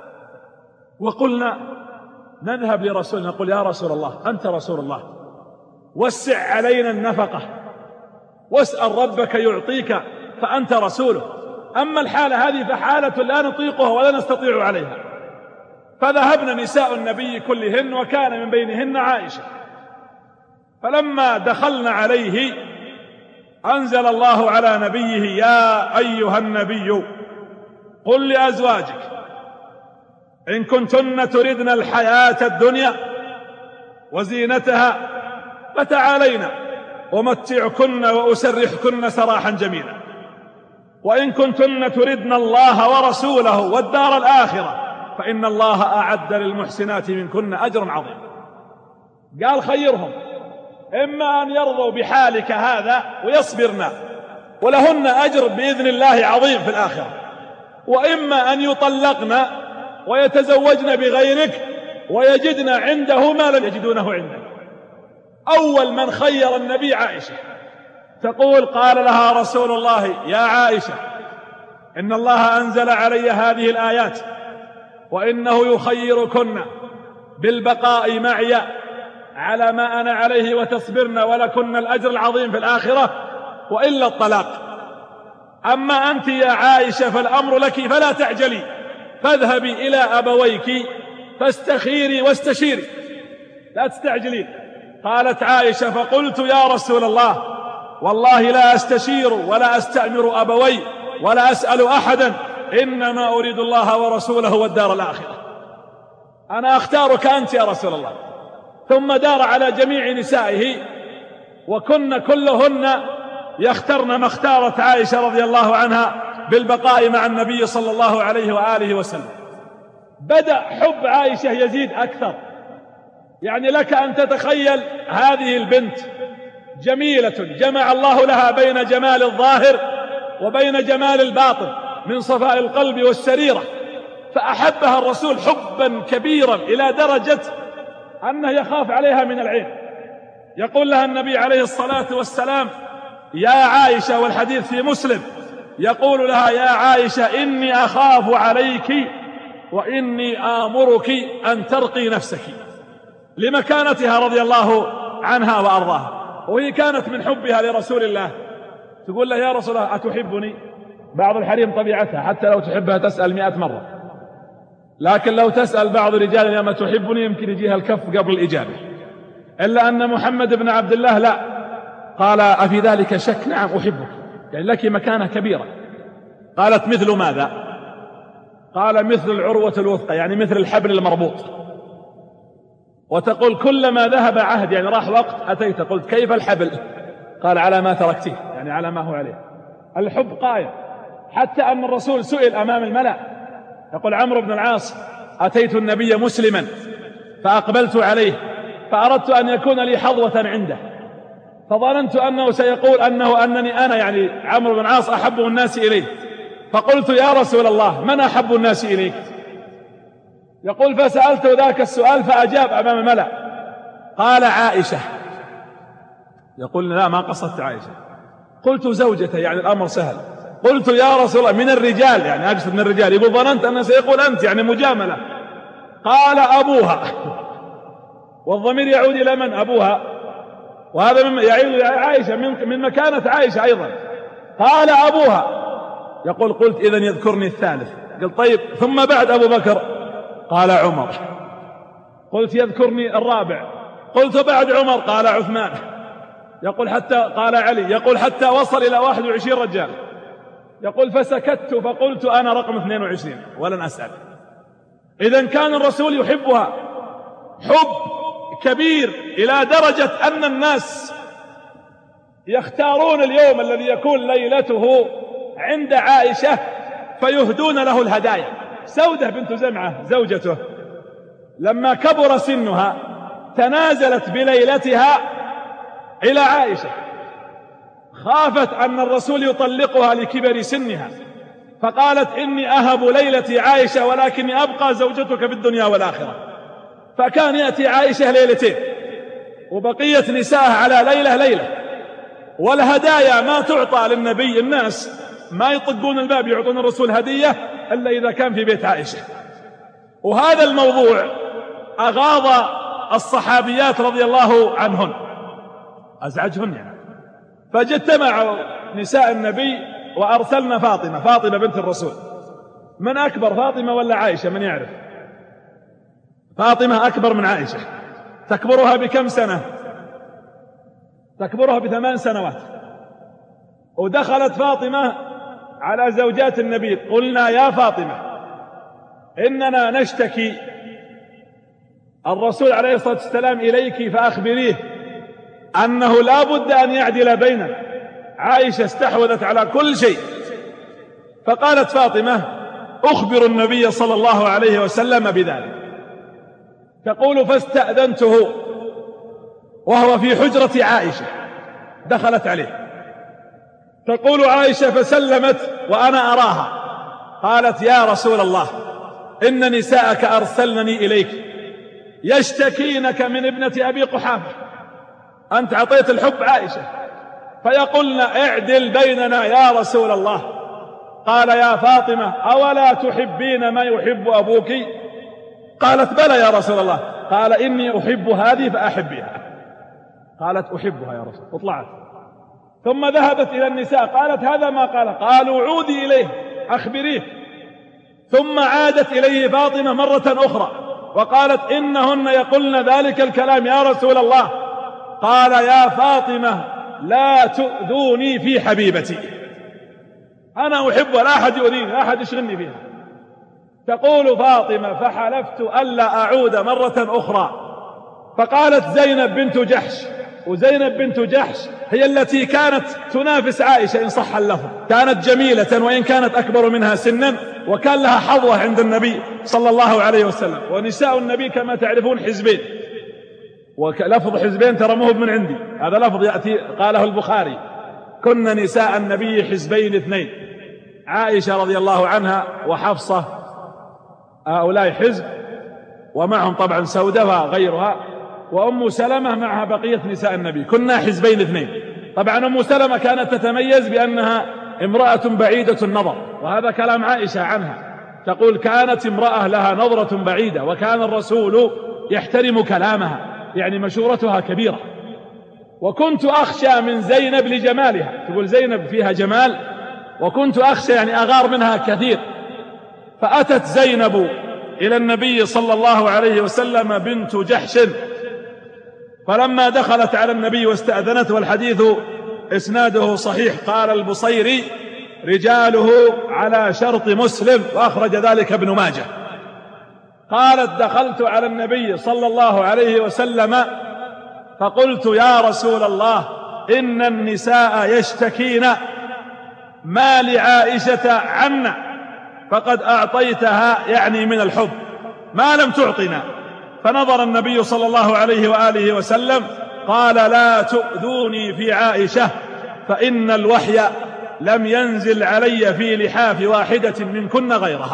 وقلنا نذهب لرسول، نقول: يا رسول الله، أنت رسول الله، وسع علينا النفقة، واسأل ربك يعطيك، فأنت رسوله. أما الحالة هذه فحالة لا نطيقها ولا نستطيع عليها. فذهبنا نساء النبي كلهن، وكان من بينهن عائشة. فلما دخلنا عليه أنزل الله على نبيه: يا أيها النبي قل لأزواجك إن كنتن تردن الحياة الدنيا وزينتها فتعالينا أمتعكن وأسرحكن سراحا جميلا، وإن كنتن تردن الله ورسوله والدار الآخرة فإن الله أعد للمحسنات منكن أجرا عظيما. قال: خيرهم، إما أن يرضوا بحالك هذا ويصبرن ولهن أجر بإذن الله عظيم في الآخرة، وإما أن يطلقن ويتزوجن بغيرك ويجدن عنده ما لم يجدونه عندك. أول من خير النبي عائشة، تقول: قال لها رسول الله: يا عائشة، إن الله أنزل علي هذه الآيات، وإنه يخيركن بالبقاء معي على ما أنا عليه وتصبرن ولكن الأجر العظيم في الآخرة، وإلا الطلاق. أما أنت يا عائشة فالأمر لك فلا تعجلي، فاذهبي إلى أبويك فاستخيري واستشيري، لا تستعجلين. قالت عائشة: فقلت: يا رسول الله، والله لا أستشير ولا أستأمر أبوي ولا أسأل أحدا، إنما أريد الله ورسوله والدار الآخرة، أنا أختارك أنت يا رسول الله. ثم دار على جميع نسائه، وكن كلهن يخترن ما اختارت عائشة رضي الله عنها بالبقاء مع النبي صلى الله عليه وآله وسلم. بدأ حب عائشة يزيد أكثر. يعني لك أن تتخيل هذه البنت جميلة جمع الله لها بين جمال الظاهر وبين جمال الباطن من صفاء القلب والسريرة، فأحبها الرسول حبا كبيرا إلى درجة أنه يخاف عليها من العين. يقول لها النبي عليه الصلاة والسلام: يا عائشة، والحديث في مسلم، يقول لها: يا عائشة، إني أخاف عليك وإني آمرك أن ترقي نفسك، لمكانتها رضي الله عنها وأرضاها. وهي كانت من حبها لرسول الله تقول له: يا رسول الله، أتحبني؟ بعض الحريم طبيعتها حتى لو تحبها تسأل 100 مرة، لكن لو تسأل بعض الرجال: يا ما تحبني، يمكن يجيها الكف قبل الإجابة. إلا أن محمد بن عبد الله لا، قال: أفي ذلك شك؟ نعم أحبك، يعني لك مكانة كبيرة. قالت: مثل ماذا؟ قال: مثل العروة الوثقى، يعني مثل الحبل المربوط. وتقول: كلما ذهب عهد، يعني راح وقت، أتيت قلت: كيف الحبل؟ قال: على ما تركته، يعني على ما هو عليه. الحب قائم، حتى أن الرسول سئل أمام الملأ، يقول عمرو بن العاص: أتيت النبي مسلما فأقبلت عليه فأردت أن يكون لي حظوة عنده، فظننت أنه سيقول أنني أنا، يعني عمرو بن العاص، أحب الناس إليه، فقلت: يا رسول الله، من أحب الناس إليك؟ يقول: فسألت ذاك السؤال فأجاب أمام الملأ، قال: عائشة. يقول: لا، ما قصدت عائشة، قلت زوجته، يعني الأمر سهل. قلت: يا رسول الله، من الرجال، يعني أقصد من الرجال. يقول: ظننت أنه سيقول أنت، يعني مجاملة. قال: أبوها. والضمير يعود إلى من؟ أبوها، وهذا يعود إلى عائشة، من مكانة عائشة أيضا. قال: أبوها. يقول: قلت: إذن يذكرني الثالث. قال: طيب، ثم بعد أبو بكر؟ قال: عمر. قلت يذكرني الرابع، قلت بعد عمر، قال عثمان، يقول حتى قال علي، يقول حتى وصل إلى 21 رجال، يقول فسكت فقلت أنا رقم 22 ولن أسأل. إذن كان الرسول يحبها حب كبير إلى درجة أن الناس يختارون اليوم الذي يكون ليلته عند عائشة فيهدون له الهدايا. سودة بنت زمعة زوجته لما كبر سنها تنازلت بليلتها إلى عائشة، خافت أن الرسول يطلقها لكبر سنها، فقالت إني أهب ليلتي عائشة ولكني أبقى زوجتك في الدنيا والآخرة. فكان يأتي عائشة ليلتين وبقية نساءه على ليلة، والهدايا ما تعطى للنبي، الناس ما يطقون الباب يعطون الرسول هدية إلا إذا كان في بيت عائشة. وهذا الموضوع أغاض الصحابيات رضي الله عنهن، أزعجهن يعني. فاجتمعوا نساء النبي وأرسلنا فاطمة بنت الرسول. من أكبر، فاطمة ولا عائشة؟ من يعرف؟ فاطمة أكبر من عائشة، تكبرها بكم سنة؟ تكبرها ب8 سنوات. ودخلت فاطمة على زوجات النبي، قلنا يا فاطمة إننا نشتكي الرسول عليه الصلاة والسلام إليك فأخبريه أنه لا بد أن يعدل بيننا. عائشة استحوذت على كل شيء. فقالت فاطمة أخبر النبي صلى الله عليه وسلم بذلك. تقول فاستأذنته وهو في حجرة عائشة، دخلت عليه. تقول عائشة فسلمت وأنا أراها، قالت يا رسول الله إن نساءك أرسلنني إليك يشتكينك من ابنة أبي قحافة، أنت عطيت الحب عائشة، فيقولن اعدل بيننا يا رسول الله. قال يا فاطمة أولا تحبين ما يحب أبوك؟ قالت بلى يا رسول الله. قال إني أحب هذه فأحبها. قالت أحبها يا رسول. اطلعت ثم ذهبت إلى النساء، قالت هذا ما قال. قالوا عودي إليه أخبريه. ثم عادت إليه فاطمة مرة أخرى وقالت إنهن يقولن ذلك الكلام يا رسول الله. قال يا فاطمة لا تؤذوني في حبيبتي، أنا أحبها، لا أحد يؤذيني، لا أحد يشغلني فيها. تقول فاطمة فحلفت ألا أعود مرة أخرى. فقالت زينب بنت جحش، وزينب بنت جحش هي التي كانت تنافس عائشة إن صح اللفظ، كانت جميلة وإن كانت أكبر منها سنا، وكان لها حظوة عند النبي صلى الله عليه وسلم. ونساء النبي كما تعرفون حزبين، ولفظ حزبين ترى مو من عندي، هذا لفظ يأتي قاله البخاري، كن نساء النبي حزبين 2، عائشة رضي الله عنها وحفصة هؤلاء حزب، ومعهم طبعا سودة وغيرها، وأم سلمة معها بقية نساء النبي، كنا حزبين 2. طبعا أم سلمة كانت تتميز بأنها امرأة بعيدة النظر، وهذا كلام عائشة عنها، تقول كانت امرأة لها نظرة بعيدة، وكان الرسول يحترم كلامها، يعني مشورتها كبيرة. وكنت أخشى من زينب لجمالها، تقول زينب فيها جمال، وكنت أخشى يعني أغار منها كثير. فأتت زينب إلى النبي صلى الله عليه وسلم بنت جحش، فلما دخلت على النبي واستأذنت، والحديث إسناده صحيح، قال البصيري رجاله على شرط مسلم، وأخرج ذلك ابن ماجه. قالت دخلت على النبي صلى الله عليه وسلم فقلت يا رسول الله إن النساء يشتكين ما لعائشة عنا، فقد أعطيتها يعني من الحب ما لم تعطنا. فنظر النبي صلى الله عليه وآله وسلم قال لا تؤذوني في عائشة فإن الوحي لم ينزل علي في لحاف واحدة منكن غيرها.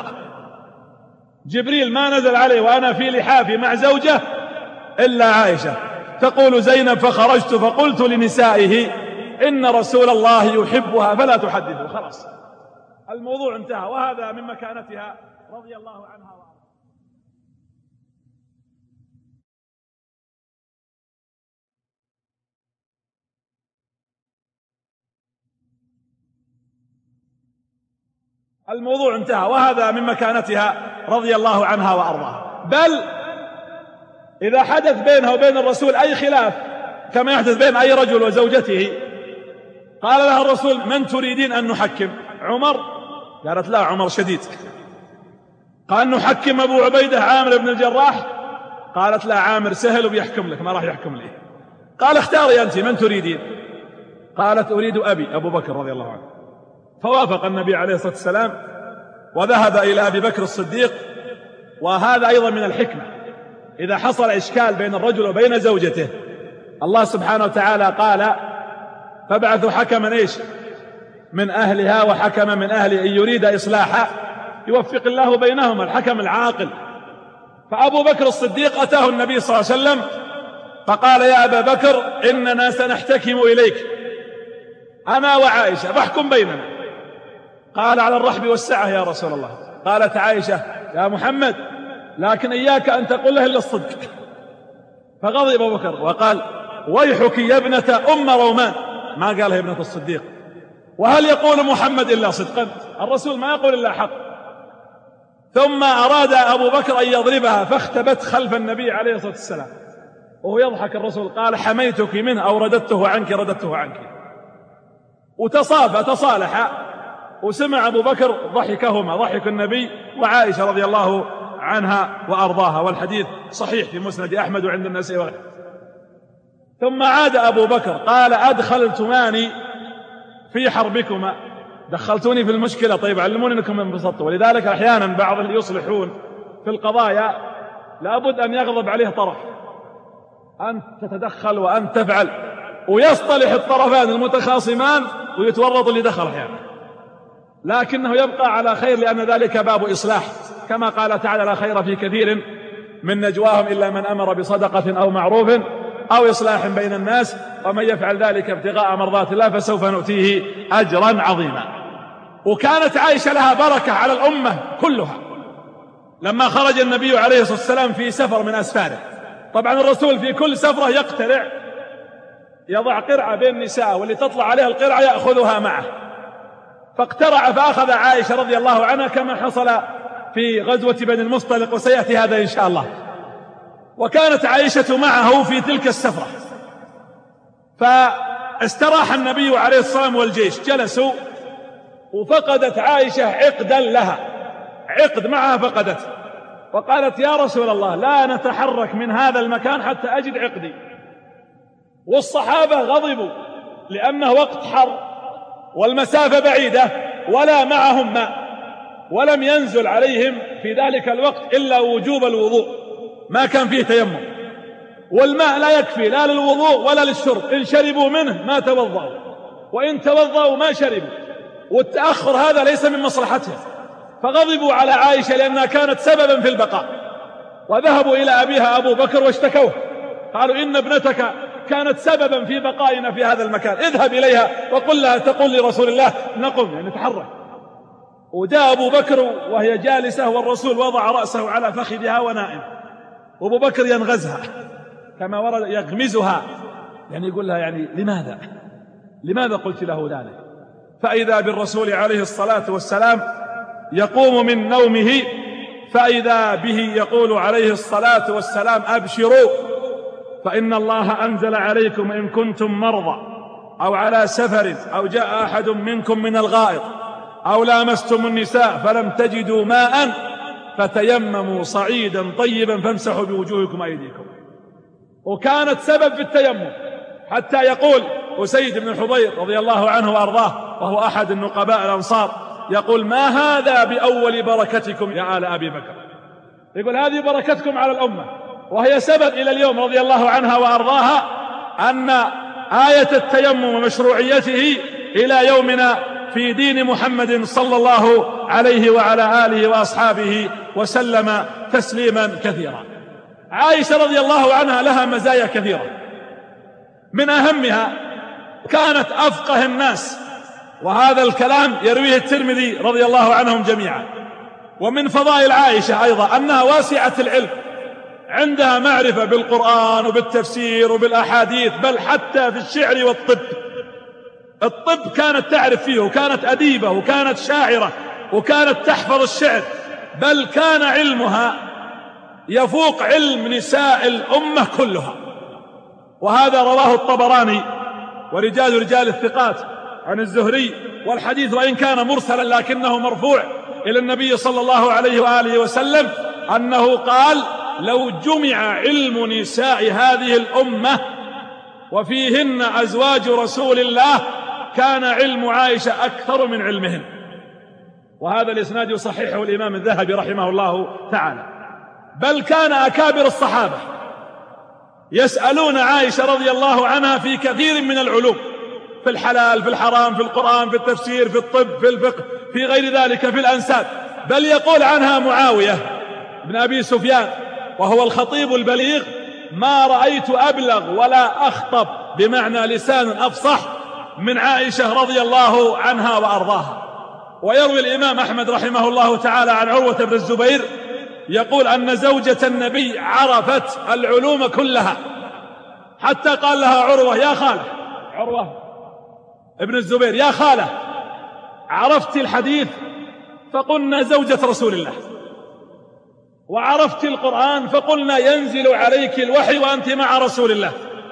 جبريل ما نزل عليه وأنا في لحافي مع زوجة إلا عائشة. تقول زينب فخرجت فقلت لنسائه إن رسول الله يحبها فلا تحدثوا. خلاص الموضوع انتهى، وهذا من مكانتها رضي الله عنها. الموضوع انتهى، وهذا من مكانتها رضي الله عنها وأرضاها. بل إذا حدث بينها وبين الرسول أي خلاف كما يحدث بين أي رجل وزوجته، قال لها الرسول: من تريدين أن نحكم؟ عمر؟ قالت: لا، عمر شديد. قال: نحكم أبو عبيدة عامر بن الجراح؟ قالت: لا، عامر سهل وبيحكم لك، ما راح يحكم لي. قال: اختاري أنت، من تريدين؟ قالت: أريد أبي أبو بكر رضي الله عنه. فوافق النبي عليه الصلاة والسلام وذهب إلى أبي بكر الصديق. وهذا أيضا من الحكمة، إذا حصل إشكال بين الرجل وبين زوجته، الله سبحانه وتعالى قال: فابعثوا حكما من أهلها وحكما من أهله إن يريد إصلاحا يوفق الله بينهما، الحكم العاقل. فأبو بكر الصديق أتاه النبي صلى الله عليه وسلم فقال: يا أبا بكر، إننا سنحتكم إليك أنا وعائشة، فاحكم بيننا. قال: على الرحب والسعة يا رسول الله. قالت عائشة: يا محمد، لكن إياك أن تقول له إلا الصدق. فغضب أبو بكر وقال: ويحك يا ابنة أم رومان، ما قالها ابنة الصديق. وهل يقول محمد إلا صدقا؟ الرسول ما يقول إلا حق. ثم أراد أبو بكر أن يضربها فاختبت خلف النبي عليه الصلاة والسلام وهو يضحك. الرسول قال: حميتك منه أو رددته عنك؟ رددته عنك. تصالح. وسمع أبو بكر ضحكهما، ضحك النبي وعائشة رضي الله عنها وأرضاها، والحديث صحيح في مسند أحمد وعند النسائي وغيره. ثم عاد أبو بكر قال: أدخلتماني في حربكما، دخلتوني في المشكلة، طيب علموني أنكم انبسطتوا. ولذلك أحيانا بعض اللي يصلحون في القضايا لابد أن يغضب عليه طرف، أن تتدخل وأن تفعل، ويصطلح الطرفان المتخاصمان ويتورط اللي دخل أحيانا، لكنه يبقى على خير، لأن ذلك باب إصلاح، كما قال تعالى: لا خير في كثير من نجواهم إلا من أمر بصدقة أو معروف أو إصلاح بين الناس، ومن يفعل ذلك ابتغاء مرضات الله فسوف نؤتيه أجرا عظيما. وكانت عائشة لها بركة على الأمة كلها. لما خرج النبي عليه الصلاة والسلام في سفر من أسفاره، طبعا الرسول في كل سفرة يقترع، يضع قرعة بين النساء، واللي تطلع عليها القرعة يأخذها معه. فاقترع فأخذ عائشة رضي الله عنها، كما حصل في غزوة بني المصطلق، وسيأتي هذا إن شاء الله. وكانت عائشة معه في تلك السفرة، فاستراح النبي عليه الصلاة والسلام والجيش، جلسوا، وفقدت عائشة عقدا لها، عقد معها فقدته، وقالت: يا رسول الله، لا نتحرك من هذا المكان حتى أجد عقدي. والصحابة غضبوا لأنه وقت حر والمسافة بعيدة ولا معهم ماء، ولم ينزل عليهم في ذلك الوقت إلا وجوب الوضوء، ما كان فيه تيمم، والماء لا يكفي لا للوضوء ولا للشرب، إن شربوا منه ما توضأوا، وإن توضأوا ما شربوا، والتأخر هذا ليس من مصلحتهم. فغضبوا على عائشة لأنها كانت سببا في البقاء، وذهبوا إلى أبيها أبو بكر واشتكوه، قالوا: إن ابنتك كانت سببا في بقائنا في هذا المكان، اذهب إليها وقل لها تقول لرسول الله نقم، يعني نتحرك. وجاء أبو بكر وهي جالسة، والرسول وضع رأسه على فخذها ونائم، وأبو بكر ينغزها كما ورد، يغمزها، يعني يقول لها: يعني لماذا قلت له ذلك؟ فإذا بالرسول عليه الصلاة والسلام يقوم من نومه، فإذا به يقول عليه الصلاة والسلام: أبشروا، فإن الله أنزل عليكم إن كنتم مرضى أو على سفر أو جاء أحد منكم من الغائط أو لامستم النساء فلم تجدوا ماء فتيمموا صعيدا طيبا فامسحوا بوجوهكم وأيديكم. وكانت سبب في التيمم، حتى يقول أسيد بن الحضير رضي الله عنه وأرضاه، وهو أحد النقباء الأنصار، يقول: ما هذا بأول بركتكم يا آل أبي بكر، يقول هذه بركتكم على الأمة. وهي سبب إلى اليوم رضي الله عنها وأرضاها أن آية التيمم ومشروعيته إلى يومنا في دين محمد صلى الله عليه وعلى آله وأصحابه وسلم تسليما كثيرا. عائشة رضي الله عنها لها مزايا كثيرة، من أهمها كانت أفقه الناس، وهذا الكلام يرويه الترمذي رضي الله عنهم جميعا. ومن فضائل عائشة أيضا أنها واسعة العلم، عندها معرفة بالقرآن وبالتفسير وبالأحاديث، بل حتى في الشعر والطب. الطب كانت تعرف فيه، وكانت أديبة، وكانت شاعرة، وكانت تحفظ الشعر، بل كان علمها يفوق علم نساء الأمة كلها. وهذا رواه الطبراني ورجال الثقات عن الزهري، والحديث وإن كان مرسلا لكنه مرفوع إلى النبي صلى الله عليه وآله وسلم أنه قال: لو جمع علم نساء هذه الأمة وفيهن أزواج رسول الله كان علم عائشة أكثر من علمهن. وهذا الإسناد يصححه الإمام الذهبي رحمه الله تعالى. بل كان أكابر الصحابة يسألون عائشة رضي الله عنها في كثير من العلوم، في الحلال، في الحرام، في القرآن، في التفسير، في الطب، في الفقه، في غير ذلك، في الأنساب. بل يقول عنها معاوية بن أبي سفيان وهو الخطيب البليغ: ما رأيت أبلغ ولا أخطب بمعنى لسان أفصح من عائشة رضي الله عنها وأرضاها. ويروي الإمام أحمد رحمه الله تعالى عن عروة بن الزبير يقول أن زوجة النبي عرفت العلوم كلها، حتى قال لها عروة: يا خالة، عروة ابن الزبير: يا خالة، عرفت الحديث؟ فقلنا: زوجة رسول الله. وعرفت القرآن؟ فقلنا: ينزل عليك الوحي وأنت مع رسول الله.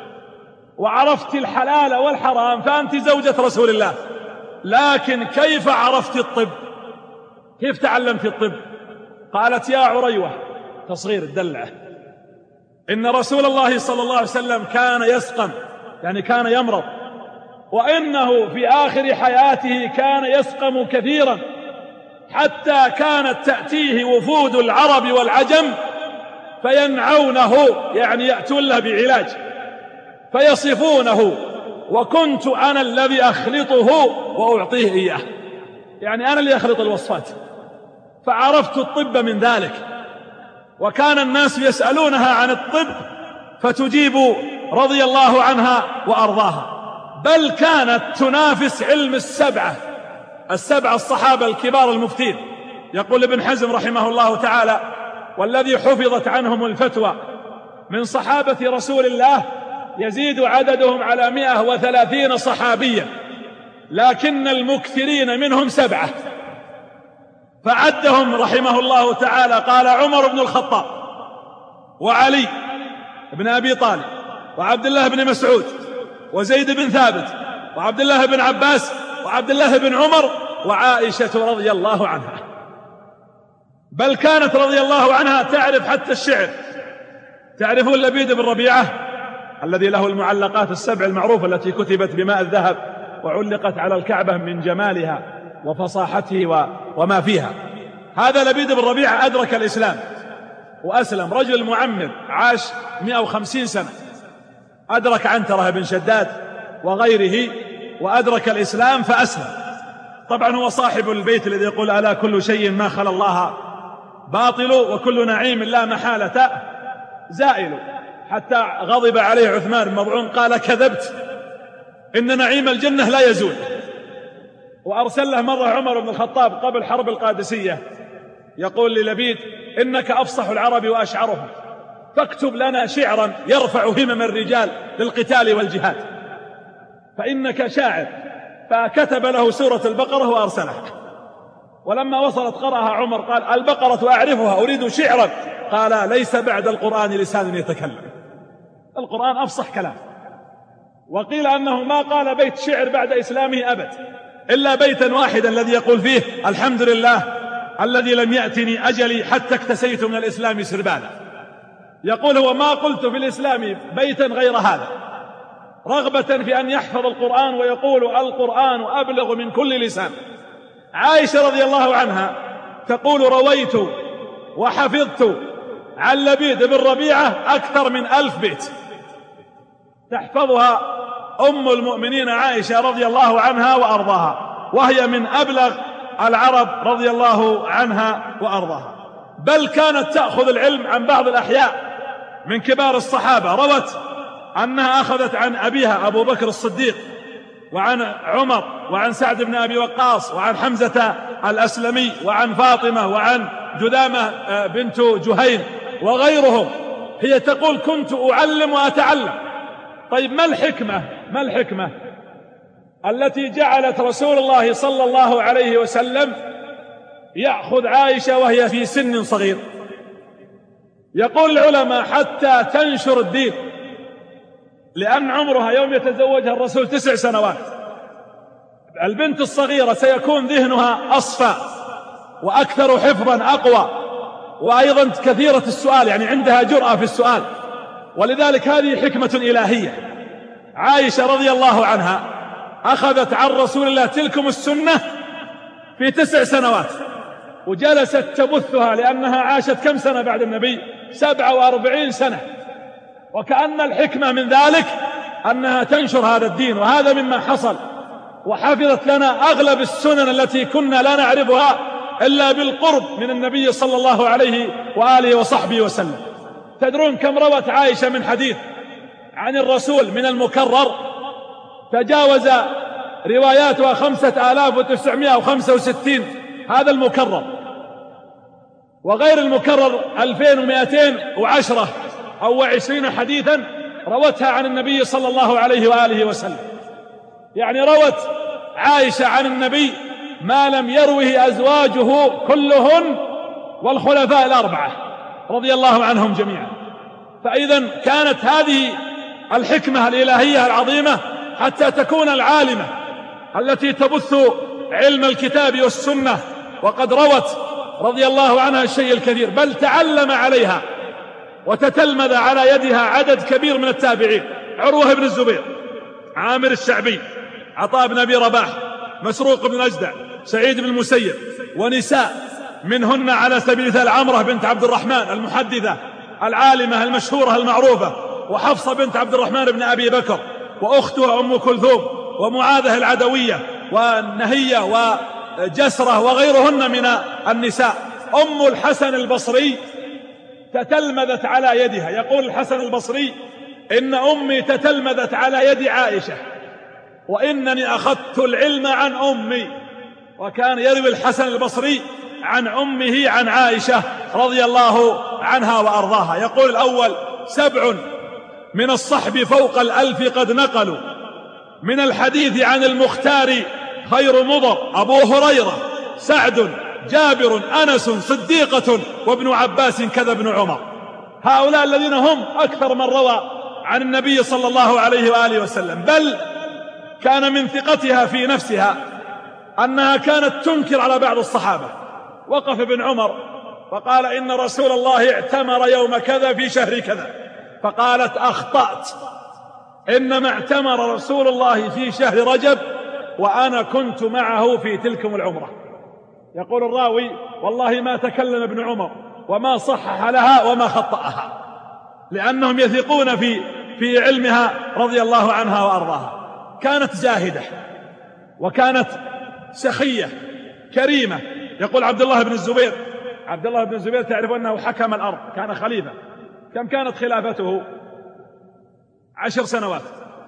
وعرفت الحلال والحرام فأنت زوجة رسول الله. لكن كيف عرفت الطب؟ كيف تعلمت الطب؟ قالت: يا عريوة، تصغير الدلعة، إن رسول الله صلى الله عليه وسلم كان يسقم، يعني كان يمرض، وإنه في آخر حياته كان يسقم كثيرا، حتى كانت تأتيه وفود العرب والعجم فينعونه، يعني يأتون له بعلاج فيصفونه، وكنت أنا الذي أخلطه وأعطيه إياه، يعني أنا اللي أخلط الوصفات. فعرفت الطب من ذلك. وكان الناس يسألونها عن الطب فتجيب رضي الله عنها وأرضاها. بل كانت تنافس علم السبعة الصحابة الكبار المفتين. يقول ابن حزم رحمه الله تعالى: والذي حفظت عنهم الفتوى من صحابة رسول الله يزيد عددهم على 130 صحابيا، لكن المكثرين منهم 7. فعدهم رحمه الله تعالى، قال: عمر بن الخطاب، وعلي بن أبي طالب، وعبد الله بن مسعود، وزيد بن ثابت، وعبد الله بن عباس، وعبد الله بن عمر، وعائشة رضي الله عنها. بل كانت رضي الله عنها تعرف حتى الشعر. تعرفون لبيد بن ربيعة الذي له المعلقات السبع المعروفة التي كتبت بماء الذهب وعلقت على الكعبة من جمالها وفصاحته وما فيها؟ هذا لبيد بن ربيعة أدرك الإسلام وأسلم، رجل معمر عاش 150 سنة، أدرك عنترة بن شداد وغيره وأدرك الإسلام فأسلم. طبعا هو صاحب البيت الذي يقول: ألا كل شيء ما خلا الله باطل، وكل نعيم لا محالة زائل. حتى غضب عليه عثمان بن مظعون قال: كذبت، إن نعيم الجنة لا يزول. وأرسل له مرة عمر بن الخطاب قبل حرب القادسية يقول للبيد: إنك أفصح العرب وأشعرهم، فاكتب لنا شعرا يرفع همم الرجال للقتال والجهاد، فإنك شاعر. فكتب له سورة البقرة وأرسلها. ولما وصلت قرأها عمر قال: البقرة أعرفها، أريد شعرا. قال: ليس بعد القرآن لسان يتكلم، القرآن أفصح كلام. وقيل أنه ما قال بيت شعر بعد إسلامه أبد إلا بيتا واحدا الذي يقول فيه: الحمد لله الذي لم يأتني أجلي حتى اكتسيت من الإسلام سربالا. يقول: هو ما قلت في الإسلام بيتا غير هذا، رغبة في أن يحفظ القرآن، ويقول: القرآن أبلغ من كل لسان. عائشة رضي الله عنها تقول: رويت وحفظت عن لبيد بن ربيعة أكثر من 1000 بيت، تحفظها أم المؤمنين عائشة رضي الله عنها وأرضاها، وهي من أبلغ العرب رضي الله عنها وأرضاها. بل كانت تأخذ العلم عن بعض الأحياء من كبار الصحابة. روت أنها أخذت عن أبيها أبو بكر الصديق، وعن عمر، وعن سعد بن أبي وقاص، وعن حمزة الأسلمي، وعن فاطمة، وعن جدامة بنت جهين وغيرهم. هي تقول: كنت أعلم وأتعلم. طيب ما الحكمة التي جعلت رسول الله صلى الله عليه وسلم يأخذ عائشة وهي في سن صغير؟ يقول العلماء حتى تنشر الدين، لأن عمرها يوم يتزوجها الرسول 9 سنوات. البنت الصغيرة سيكون ذهنها أصفى وأكثر حفظا أقوى، وأيضا كثيرة السؤال، يعني عندها جرأة في السؤال. ولذلك هذه حكمة إلهية. عائشة رضي الله عنها أخذت عن رسول الله تلكم السنة في 9 سنوات، وجلست تبثها، لأنها عاشت كم سنة بعد النبي؟ 47 سنة. وكأن الحكمة من ذلك أنها تنشر هذا الدين، وهذا مما حصل. وحفظت لنا أغلب السنن التي كنا لا نعرفها إلا بالقرب من النبي صلى الله عليه وآله وصحبه وسلم. تدرون كم روت عائشة من حديث عن الرسول من المكرر؟ تجاوز رواياتها 5965، هذا المكرر. وغير المكرر 2210 أو 20 حديثا روتها عن النبي صلى الله عليه وآله وسلم. يعني روت عائشة عن النبي ما لم يروه أزواجه كلهن والخلفاء الأربعة رضي الله عنهم جميعا. فإذا كانت هذه الحكمة الإلهية العظيمة حتى تكون العالمة التي تبث علم الكتاب والسنة، وقد روت رضي الله عنها الشيء الكثير، بل تعلم عليها وتتلمذ على يدها عدد كبير من التابعين: عروة بن الزبير، عامر الشعبي، عطاء بن أبي رباح، مسروق بن أجدع، سعيد بن المسيب، ونساء منهن على سبيل المثال عمرة بنت عبد الرحمن المحدثة العالمة المشهورة المعروفة، وحفصة بنت عبد الرحمن بن أبي بكر، وأختها أم كلثوم، ومعاذة العدوية، والنهية، وجسرة، وغيرهن من النساء. أم الحسن البصري تتلمذت على يدها. يقول الحسن البصري: إن أمي تتلمذت على يد عائشة، وإنني أخذت العلم عن أمي. وكان يروي الحسن البصري عن أمه عن عائشة رضي الله عنها وأرضاها. يقول الأول: 7 من الصحب فوق 1000 قد نقلوا من الحديث عن المختار خير مضر: أبو هريرة، سعد، جابر، أنس، صديقة، وابن عباس كذا ابن عمر. هؤلاء الذين هم أكثر من روى عن النبي صلى الله عليه وآله وسلم. بل كان من ثقتها في نفسها أنها كانت تنكر على بعض الصحابة. وقف ابن عمر فقال: إن رسول الله اعتمر يوم كذا في شهر كذا، فقالت: أخطأت، إنما اعتمر رسول الله في شهر رجب وأنا كنت معه في تلكم العمرة. يقول الراوي: والله ما تكلم ابن عمر وما صحح لها وما خطأها، لأنهم يثقون في علمها رضي الله عنها وأرضاها. كانت زاهدة، وكانت سخية كريمة. يقول عبد الله بن الزبير تعرف أنه حكم الأرض، كان خليفة. كم كانت خلافته؟ 10 سنوات.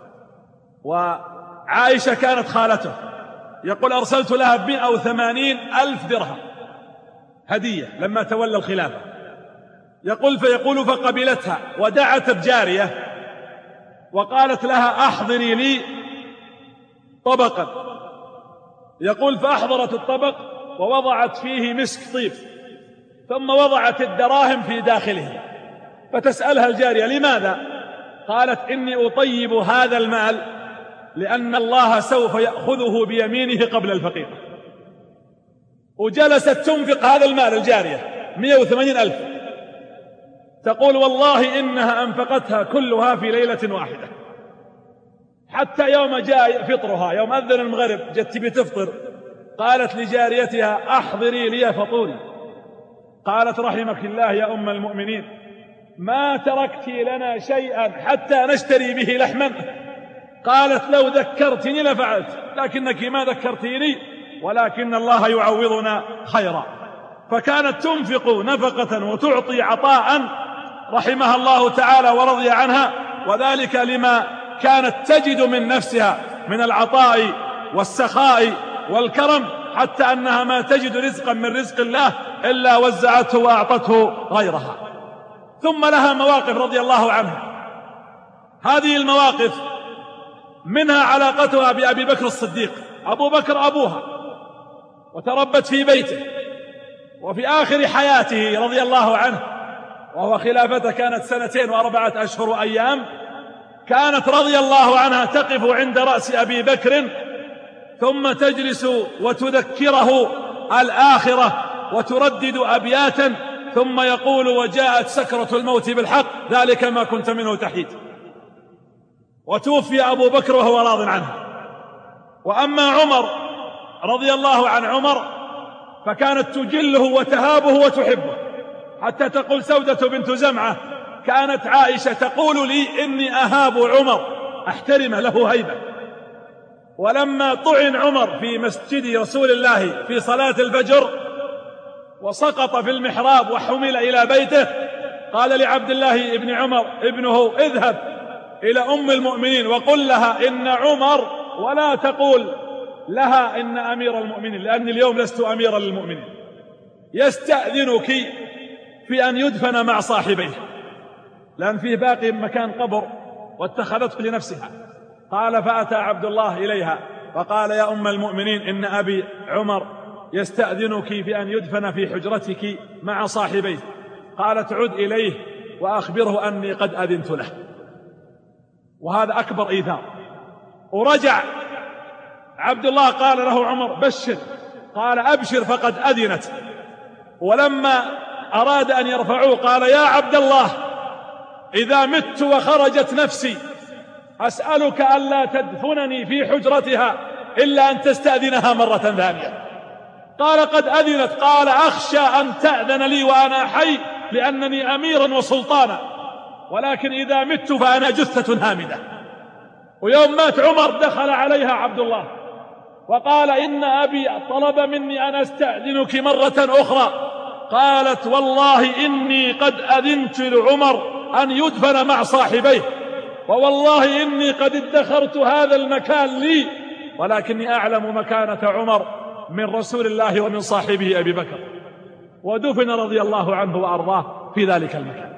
وعائشة كانت خالته. يقول: أرسلت لها 180,000 درهم هدية لما تولى الخلافة. فيقول: فقبلتها ودعت بجارية وقالت لها: أحضري لي طبقا. يقول: فأحضرت الطبق ووضعت فيه مسك طيب، ثم وضعت الدراهم في داخله. فتسألها الجارية: لماذا؟ قالت: إني أطيب هذا المال لأن الله سوف يأخذه بيمينه قبل الفقير. وجلست تنفق هذا المال الجارية 180,000. تقول: والله إنها أنفقتها كلها في ليلة واحدة، حتى يوم جاء فطرها، يوم أذن المغرب جت بتفطر، قالت لجاريتها: أحضري لي فطوري. قالت: رحمك الله يا أم المؤمنين، ما تركت لنا شيئا حتى نشتري به لحما. قالت: لو ذكرتني لفعلت، لكنك ما ذكرتيني، ولكن الله يعوضنا خيرا. فكانت تنفق نفقة وتعطي عطاء رحمها الله تعالى ورضي عنها، وذلك لما كانت تجد من نفسها من العطاء والسخاء والكرم، حتى أنها ما تجد رزقا من رزق الله إلا وزعته وأعطته غيرها. ثم لها مواقف رضي الله عنها. هذه المواقف منها علاقتها بأبي بكر الصديق. أبو بكر أبوها، وتربت في بيته، وفي آخر حياته رضي الله عنه وهو خلافته كانت 2 و4 أشهر وأيام، كانت رضي الله عنها تقف عند رأس أبي بكر ثم تجلس وتذكره الآخرة وتردد أبياتا، ثم يقول: وجاءت سكرة الموت بالحق ذلك ما كنت منه تحيد. وتوفي أبو بكر وهو راض عنه. وأما عمر رضي الله عن عمر فكانت تجله وتهابه وتحبه، حتى تقول سودة بنت زمعة: كانت عائشة تقول لي إني أهاب عمر، أحترمه، له هيبة. ولما طعن عمر في مسجد رسول الله في صلاة الفجر وسقط في المحراب وحمل إلى بيته، قال لعبد الله بن عمر ابنه: اذهب إلى أم المؤمنين وقل لها إن عمر، ولا تقول لها إن أمير المؤمنين، لأني اليوم لست أميرا للمؤمنين، يستأذنك في أن يدفن مع صاحبيه، لأن فيه باقي مكان قبر واتخذته لنفسها. قال: فأتى عبد الله إليها فقال: يا أم المؤمنين، إن أبي عمر يستأذنك في أن يدفن في حجرتك مع صاحبيه. قالت: عد إليه وأخبره أني قد أذنت له. وهذا أكبر إيثار. ورجع عبد الله قال له عمر: بشر. قال: أبشر فقد أذنت. ولما أراد أن يرفعوه قال: يا عبد الله، إذا مت وخرجت نفسي أسألك ألا تدفنني في حجرتها إلا أن تستأذنها مرة ثانية. قال: قد أذنت. قال: أخشى أن تأذن لي وأنا حي، لأنني أميرا وسلطانا، ولكن إذا مت فأنا جثة هامدة. ويوم مات عمر دخل عليها عبد الله وقال: إن أبي طلب مني أن أستأذنك مرة أخرى. قالت: والله إني قد أذنت لعمر أن يدفن مع صاحبيه، ووالله إني قد ادخرت هذا المكان لي، ولكني أعلم مكانة عمر من رسول الله ومن صاحبه أبي بكر. ودفن رضي الله عنه وأرضاه في ذلك المكان.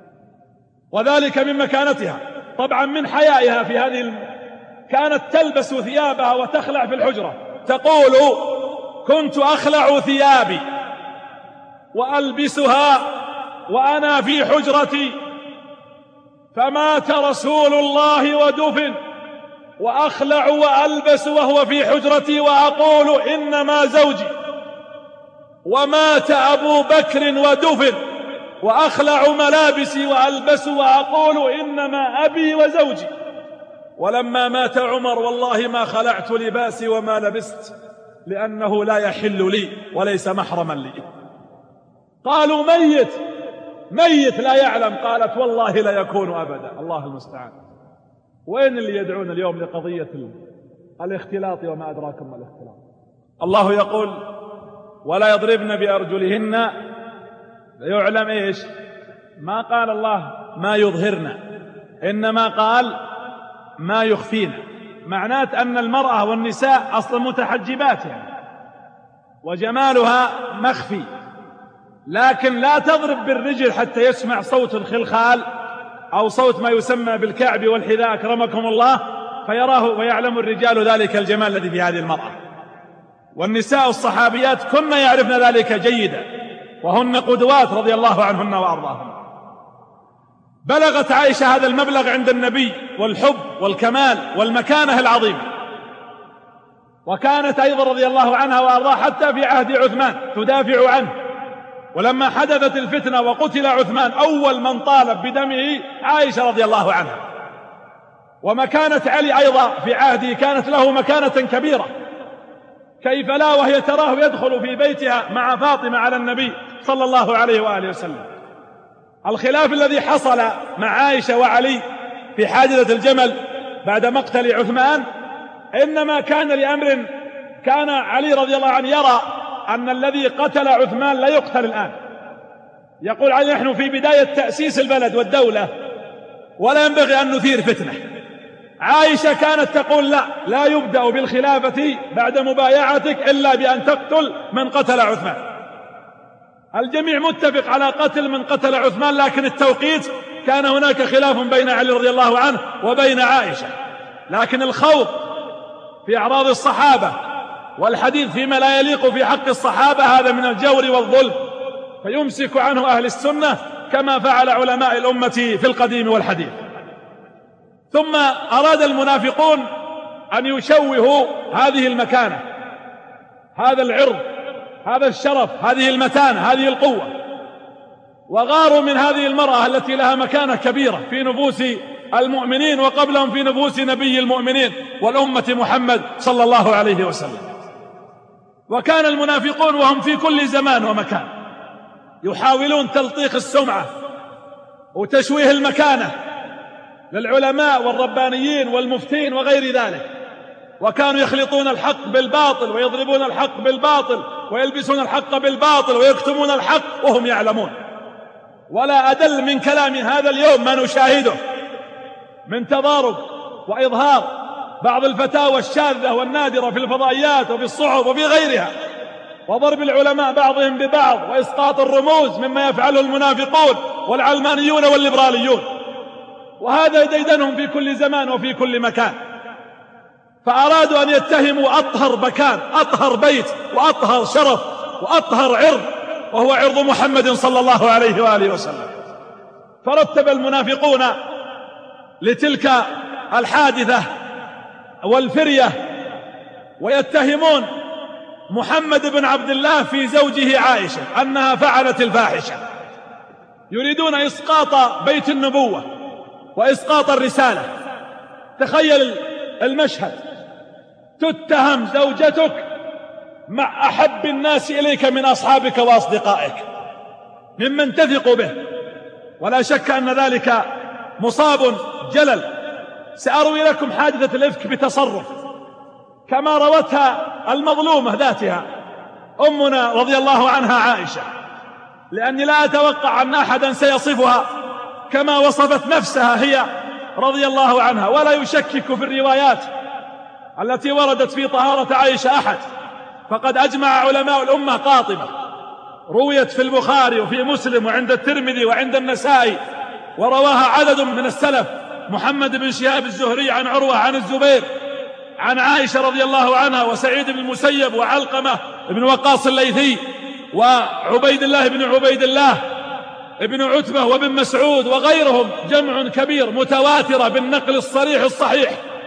وذلك من مكانتها، طبعا من حيائها في هذه كانت تلبس ثيابها وتخلع في الحجرة. تقول: كنت أخلع ثيابي وألبسها وأنا في حجرتي، فمات رسول الله ودفن، وأخلع وألبس وهو في حجرتي وأقول: إنما زوجي. ومات أبو بكر ودفن، وأخلع ملابسي وألبس وأقول: إنما أبي وزوجي. ولما مات عمر والله ما خلعت لباسي وما لبست، لأنه لا يحل لي وليس محرما لي. قالوا: ميت لا يعلم. قالت: والله لا يكون أبدا. الله المستعان. وين اللي يدعون اليوم لقضية الاختلاط وما أدراكم ما الاختلاط؟ الله يقول: ولا يضربن بأرجلهن ليعلم إيش؟ ما قال الله ما يظهرن، إنما قال ما يخفين. معنات أن المرأة والنساء أصلا متحجبات يعني، وجمالها مخفي، لكن لا تضرب بالرجل حتى يسمع صوت الخلخال أو صوت ما يسمى بالكعب والحذاء أكرمكم الله، فيراه ويعلم الرجال ذلك الجمال الذي في هذه المرأة. والنساء الصحابيات كن يعرفن ذلك جيدا، وهن قدوات رضي الله عنهن وأرضاهن. بلغت عائشة هذا المبلغ عند النبي والحب والكمال والمكانة العظيمة. وكانت أيضا رضي الله عنها وأرضاها حتى في عهد عثمان تدافع عنه. ولما حدثت الفتنة وقتل عثمان أول من طالب بدمه عائشة رضي الله عنها. ومكانة علي أيضا في عهده كانت له مكانة كبيرة، كيف لا وهي تراه يدخل في بيتها مع فاطمة على النبي صلى الله عليه وآله وسلم. الخلاف الذي حصل مع عائشة وعلي في حادثة الجمل بعد مقتل عثمان إنما كان لأمر، كان علي رضي الله عنه يرى أن الذي قتل عثمان لا يقتل الآن. يقول علي: نحن في بداية تأسيس البلد والدولة ولا ينبغي أن نثير فتنة. عائشة كانت تقول: لا يبدأ بالخلافة بعد مبايعتك إلا بأن تقتل من قتل عثمان. الجميع متفق على قتل من قتل عثمان، لكن التوقيت كان هناك خلاف بين علي رضي الله عنه وبين عائشة. لكن الخوض في أعراض الصحابة والحديث فيما لا يليق في حق الصحابة هذا من الجور والظلم، فيمسك عنه أهل السنة كما فعل علماء الأمة في القديم والحديث. ثم أراد المنافقون أن يشوهوا هذه المكانة، هذا العرض، هذا الشرف، هذه المتانة، هذه القوة، وغاروا من هذه المرأة التي لها مكانة كبيرة في نفوس المؤمنين وقبلهم في نفوس نبي المؤمنين والأمة محمد صلى الله عليه وسلم. وكان المنافقون وهم في كل زمان ومكان يحاولون تلطيخ السمعة وتشويه المكانة للعلماء والربانيين والمفتين وغير ذلك، وكانوا يخلطون الحق بالباطل ويضربون الحق بالباطل ويلبسون الحق بالباطل ويكتمون الحق وهم يعلمون. ولا أدل من كلام هذا اليوم ما نشاهده من تضارب وإظهار بعض الفتاوى الشاذة والنادرة في الفضائيات وفي الصحف وفي غيرها، وضرب العلماء بعضهم ببعض، وإسقاط الرموز مما يفعله المنافقون والعلمانيون والليبراليون، وهذا ديدنهم في كل زمان وفي كل مكان. فأرادوا أن يتهموا أطهر مكان، أطهر بيت، وأطهر شرف، وأطهر عرض، وهو عرض محمد صلى الله عليه وآله وسلم. فرتب المنافقون لتلك الحادثة والفرية ويتهمون محمد بن عبد الله في زوجه عائشة أنها فعلت الفاحشة، يريدون إسقاط بيت النبوة وإسقاط الرسالة. تخيل المشهد، تتهم زوجتك مع أحب الناس إليك من أصحابك وأصدقائك ممن تثق به، ولا شك أن ذلك مصاب جلل. سأروي لكم حادثة الإفك بتصرف كما روتها المظلومة ذاتها أمنا رضي الله عنها عائشة، لأني لا أتوقع أن أحدا سيصفها كما وصفت نفسها هي رضي الله عنها، ولا يشكك في الروايات التي وردت في طهارة عائشة أحد، فقد أجمع علماء الأمة قاطبة، رويت في البخاري وفي مسلم وعند الترمذي وعند النسائي، ورواها عدد من السلف، محمد بن شهاب الزهري عن عروة عن الزبير عن عائشة رضي الله عنها، وسعيد بن المسيب وعلقمة بن وقاص الليثي وعبيد الله بن عبيد الله ابن عتبة وابن مسعود وغيرهم، جمع كبير متواترة بالنقل الصريح الصحيح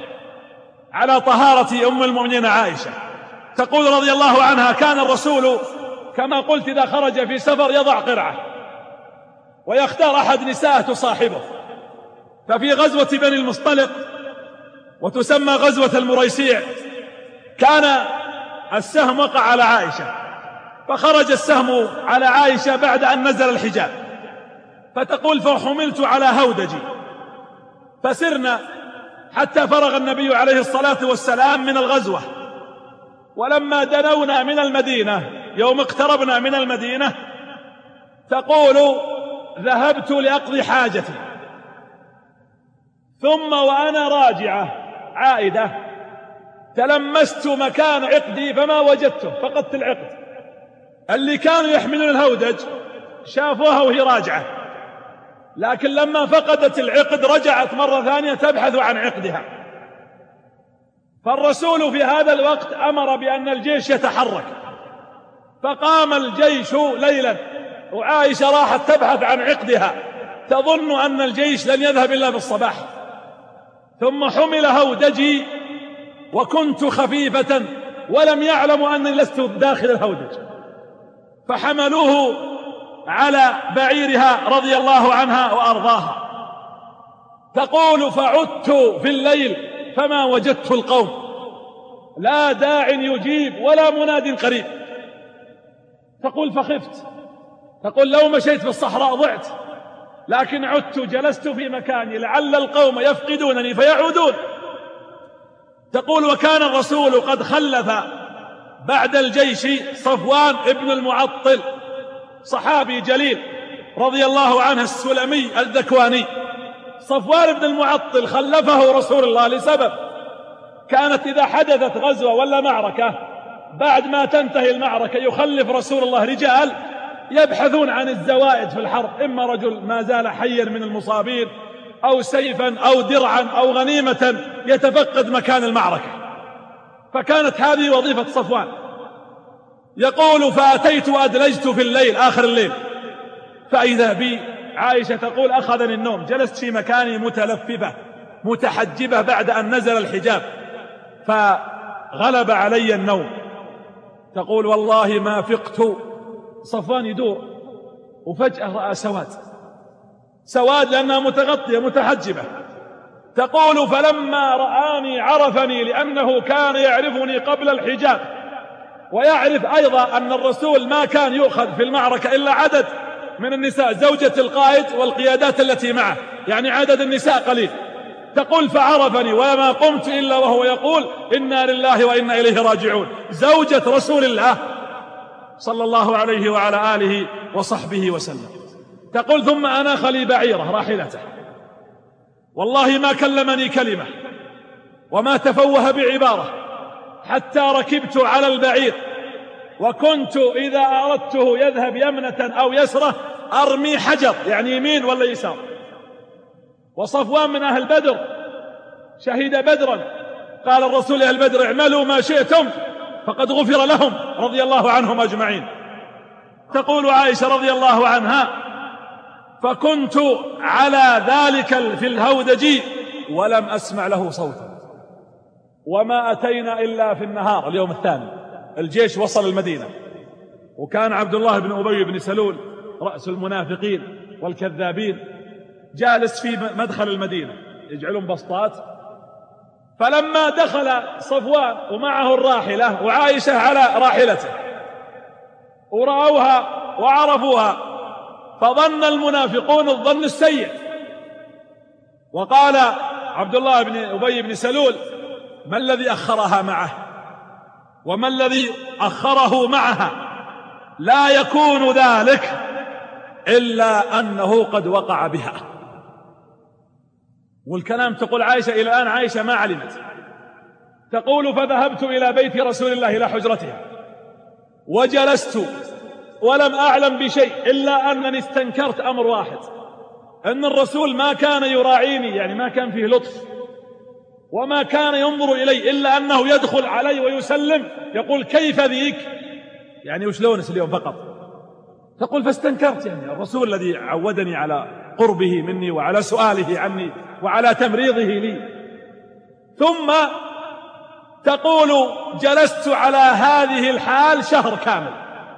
على طهارة أم المؤمنين عائشة. تقول رضي الله عنها: كان الرسول كما قلت إذا خرج في سفر يضع قرعة ويختار أحد نساءه تصاحبه، ففي غزوة بني المصطلق وتسمى غزوة المريسيع كان السهم وقع على عائشة، فخرج السهم على عائشة بعد أن نزل الحجاب، فتقول: فحملت على هودجي فسرنا حتى فرغ النبي عليه الصلاة والسلام من الغزوة، ولما دنونا من المدينة، يوم اقتربنا من المدينة، تقول: ذهبت لأقضي حاجتي، ثم وأنا راجعة عائدة تلمست مكان عقدي فما وجدته، فقدت العقد. اللي كانوا يحملون الهودج شافوها وهي راجعة، لكن لما فقدت العقد رجعت مرة ثانية تبحث عن عقدها. فالرسول في هذا الوقت أمر بأن الجيش يتحرك، فقام الجيش ليلا، وعائشة راحت تبحث عن عقدها تظن أن الجيش لن يذهب إلا بالصباح. ثم حمل هودجي وكنت خفيفة ولم يعلموا أني لست داخل الهودج، فحملوه على بعيرها رضي الله عنها وأرضاها. تقول: فعدت في الليل فما وجدت القوم، لا داع يجيب ولا مناد قريب. تقول: فخفت، تقول: لو مشيت في الصحراء ضعت، لكن عدت جلست في مكاني لعل القوم يفقدونني فيعودون. تقول: وكان الرسول قد خلف بعد الجيش صفوان ابن المعطل، صحابي جليل رضي الله عنه السلمي الذكواني. صفوان بن المعطل خلفه رسول الله لسبب، كانت إذا حدثت غزوة ولا معركة بعد ما تنتهي المعركة يخلف رسول الله رجال يبحثون عن الزوائد في الحرب، إما رجل ما زال حيا من المصابين، أو سيفا أو درعا أو غنيمة يتفقد مكان المعركة. فكانت هذه وظيفة صفوان. يقول: فأتيت وأدلجت في الليل، آخر الليل، فإذا بي عائشة تقول أخذني النوم، جلست في مكاني متلففة متحجبة بعد أن نزل الحجاب فغلب علي النوم. تقول والله ما فقت. صفوان يدور وفجأة رأى سواد لأنها متغطية متحجبة. تقول فلما رآني عرفني، لأنه كان يعرفني قبل الحجاب، ويعرف أيضا أن الرسول ما كان يؤخذ في المعركة إلا عدد من النساء، زوجة القائد والقيادات التي معه، يعني عدد النساء قليل. تقول فعرفني وما قمت إلا وهو يقول إنا لله وإنا إليه راجعون، زوجة رسول الله صلى الله عليه وعلى آله وصحبه وسلم. تقول ثم أناخ لي بعيره راحلته، والله ما كلمني كلمة وما تفوه بعبارة حتى ركبت على البعير، وكنت إذا أردته يذهب يمنة أو يسرة أرمي حجر، يعني يمين ولا يسار. وصفوان من أهل بدر، شهد بدرا، قال الرسول أهل بدر اعملوا ما شئتم فقد غفر لهم رضي الله عنهم أجمعين. تقول عائشة رضي الله عنها فكنت على ذلك في الهودج ولم أسمع له صوتا، وما أتينا إلا في النهار. اليوم الثاني الجيش وصل المدينة، وكان عبد الله بن أبي بن سلول رأس المنافقين والكذابين جالس في مدخل المدينة يجعلون بسطات. فلما دخل صفوان ومعه الراحلة وعائشة على راحلته ورأوها وعرفوها، فظن المنافقون الظن السيء، وقال عبد الله بن أبي بن سلول ما الذي أخرها معه وما الذي أخره معها؟ لا يكون ذلك إلا أنه قد وقع بها. والكلام تقول عائشة إلى الآن عائشة ما علمت. تقول فذهبت إلى بيت رسول الله إلى حجرتها وجلست ولم أعلم بشيء إلا أنني استنكرت أمر واحد، أن الرسول ما كان يراعيني، يعني ما كان فيه لطف، وما كان ينظر إلي إلا أنه يدخل علي ويسلم يقول كيف ذيك، يعني وشلونس اليوم فقط. تقول فاستنكرت، يعني الرسول الذي عودني على قربه مني وعلى سؤاله عني وعلى تمريضه لي. ثم تقول جلست على هذه الحال شهر كامل،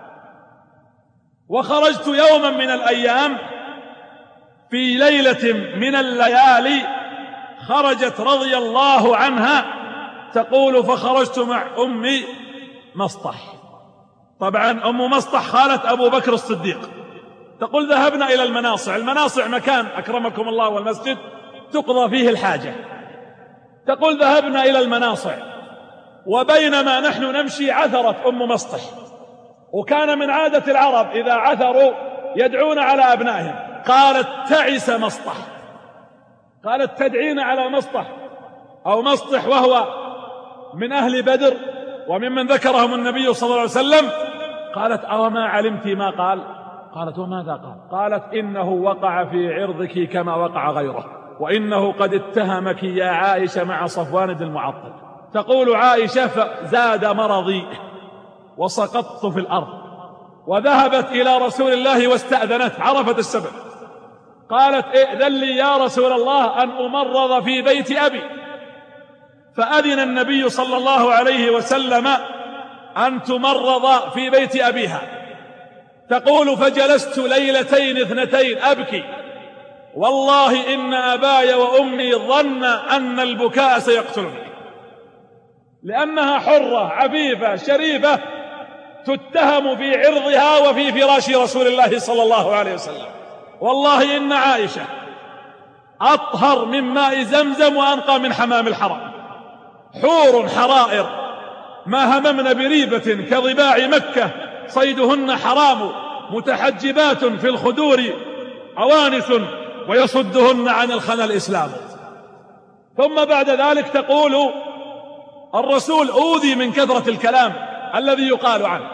وخرجت يوما من الأيام في ليلة من الليالي خرجت رضي الله عنها. تقول فخرجت مع أمي مصطح، طبعا أم مصطح خالة أبو بكر الصديق. تقول ذهبنا إلى المناصع. المناصع مكان أكرمكم الله والمسجد تقضى فيه الحاجة. تقول ذهبنا إلى المناصع، وبينما نحن نمشي عثرت أم مصطح، وكان من عادة العرب إذا عثروا يدعون على أبنائهم. قالت تعس مصطح، قالت تدعين على مصطح أو مصطح، وهو من أهل بدر وممن ذكرهم النبي صلى الله عليه وسلم. قالت أوما علمت ما قال؟ قالت وماذا قال؟ قالت إنه وقع في عرضك كما وقع غيره، وإنه قد اتهمك يا عائشة مع صفوان بن المعطل. تقول عائشة فزاد مرضي وسقطت في الأرض، وذهبت إلى رسول الله واستأذنت، عرفت السبب. قالت ائذن لي يا رسول الله أن أمرض في بيت أبي، فأذن النبي صلى الله عليه وسلم أن تمرض في بيت أبيها. تقول فجلست ليلتين اثنتين أبكي، والله إن أباي وأمي ظن أن البكاء سيقتلني، لأنها حرة عفيفة شريفة تتهم في عرضها وفي فراش رسول الله صلى الله عليه وسلم. والله إن عائشة أطهر من ماء زمزم وأنقى من حمام الحرم، حور حرائر ما هممن بريبة كضباع مكة صيدهن حرام، متحجبات في الخدور عوانس ويصدهن عن الخنا الإسلام. ثم بعد ذلك تقول الرسول أوذي من كثرة الكلام الذي يقال عنه،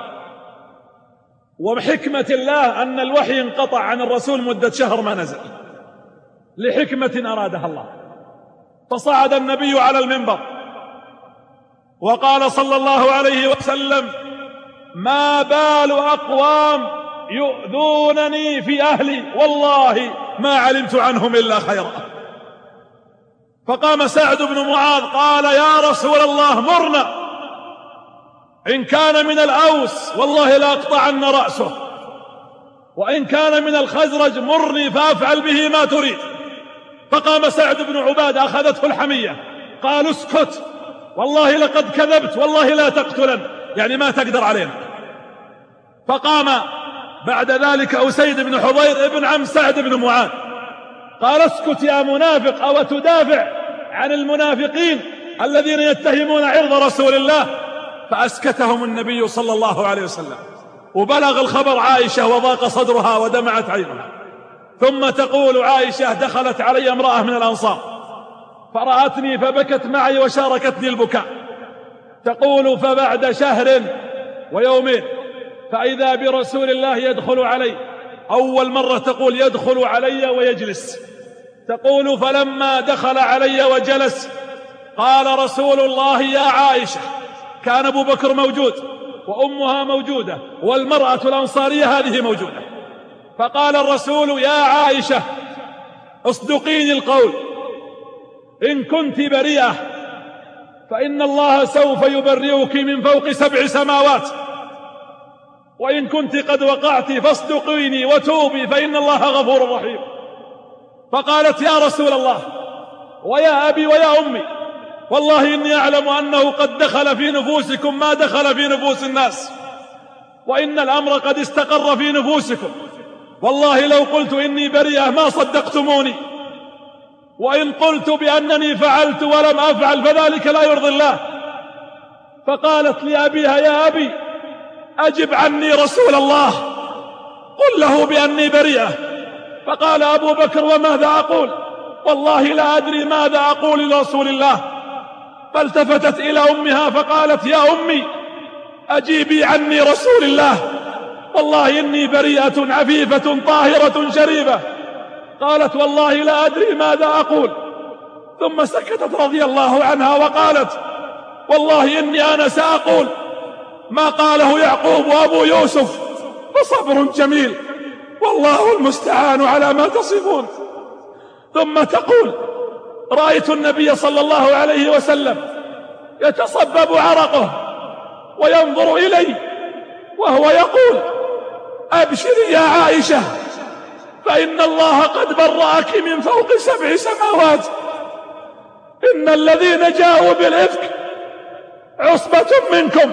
وبحكمة الله أن الوحي انقطع عن الرسول مدة شهر ما نزل لحكمة أرادها الله. فصعد النبي على المنبر وقال صلى الله عليه وسلم ما بال أقوام يؤذونني في أهلي والله ما علمت عنهم إلا خيرا. فقام سعد بن معاذ قال يا رسول الله مرنا، إن كان من الأوس والله لأقطعن رأسه، وإن كان من الخزرج مرني فأفعل به ما تريد. فقام سعد بن عبادة أخذته الحمية قال اسكت والله لقد كذبت والله لا تقتلن، يعني ما تقدر علينا. فقام بعد ذلك أسيد بن حضير ابن عم سعد بن معاذ قال اسكت يا منافق، أو تدافع عن المنافقين الذين يتهمون عرض رسول الله؟ فأسكتهم النبي صلى الله عليه وسلم. وبلغ الخبر عائشة وضاق صدرها ودمعت عينها. ثم تقول عائشة دخلت علي امرأة من الأنصار فرأتني فبكت معي وشاركتني البكاء. تقول فبعد شهر ويومين فإذا برسول الله يدخل علي، أول مرة تقول يدخل علي ويجلس. تقول فلما دخل علي وجلس قال رسول الله يا عائشة، كان أبو بكر موجود وأمها موجودة والمرأة الأنصارية هذه موجودة. فقال الرسول يا عائشة اصدقيني القول، إن كنت بريئة فإن الله سوف يبرئك من فوق 7 سماوات، وإن كنت قد وقعت فاصدقيني وتوبي فإن الله غفور رحيم. فقالت يا رسول الله ويا أبي ويا أمي، والله إني أعلم أنه قد دخل في نفوسكم ما دخل في نفوس الناس، وإن الأمر قد استقر في نفوسكم، والله لو قلت إني بريئة ما صدقتموني، وإن قلت بأنني فعلت ولم أفعل فذلك لا يرضي الله. فقالت لأبيها يا أبي أجب عني رسول الله، قل له بأني بريئة. فقال أبو بكر وماذا أقول؟ والله لا أدري ماذا أقول لرسول الله. فالتفتت إلى أمها فقالت يا أمي أجيبي عني رسول الله، والله إني بريئة عفيفة طاهرة شريفة. قالت والله لا أدري ماذا أقول. ثم سكتت رضي الله عنها وقالت والله إني أنا سأقول ما قاله يعقوب وأبو يوسف، فصبر جميل والله المستعان على ما تصفون. ثم تقول رأيت النبي صلى الله عليه وسلم يتصبب عرقه وينظر إلي وهو يقول أبشري يا عائشة فإن الله قد برأك من فوق 7 سماوات. إن الذين جاءوا بالإفك عصبة منكم.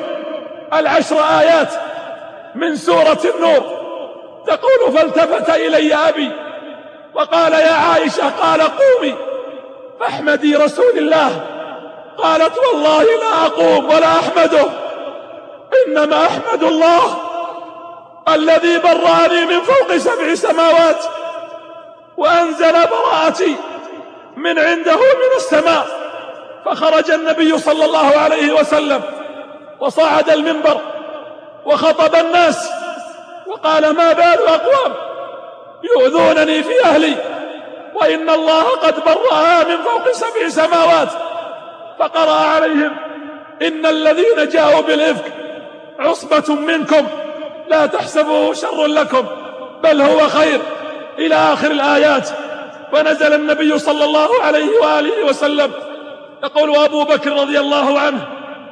10 آيات من سورة النور. تقول فالتفت إلي أبي وقال يا عائشة، قال قومي فاحمدي رسول الله. قالت والله لا أقوم ولا أحمده، إنما أحمد الله الذي برأني من فوق 7 سماوات وأنزل براءتي من عنده من السماء. فخرج النبي صلى الله عليه وسلم وصعد المنبر وخطب الناس وقال ما بال أقوام يؤذونني في أهلي وإن الله قد برأها من فوق 7 سماوات. فقرأ عليهم إن الذين جاءوا بالإفك عصبة منكم لا تحسبوه شر لكم بل هو خير إلى آخر الآيات. ونزل النبي صلى الله عليه وآله وسلم يقول أبو بكر رضي الله عنه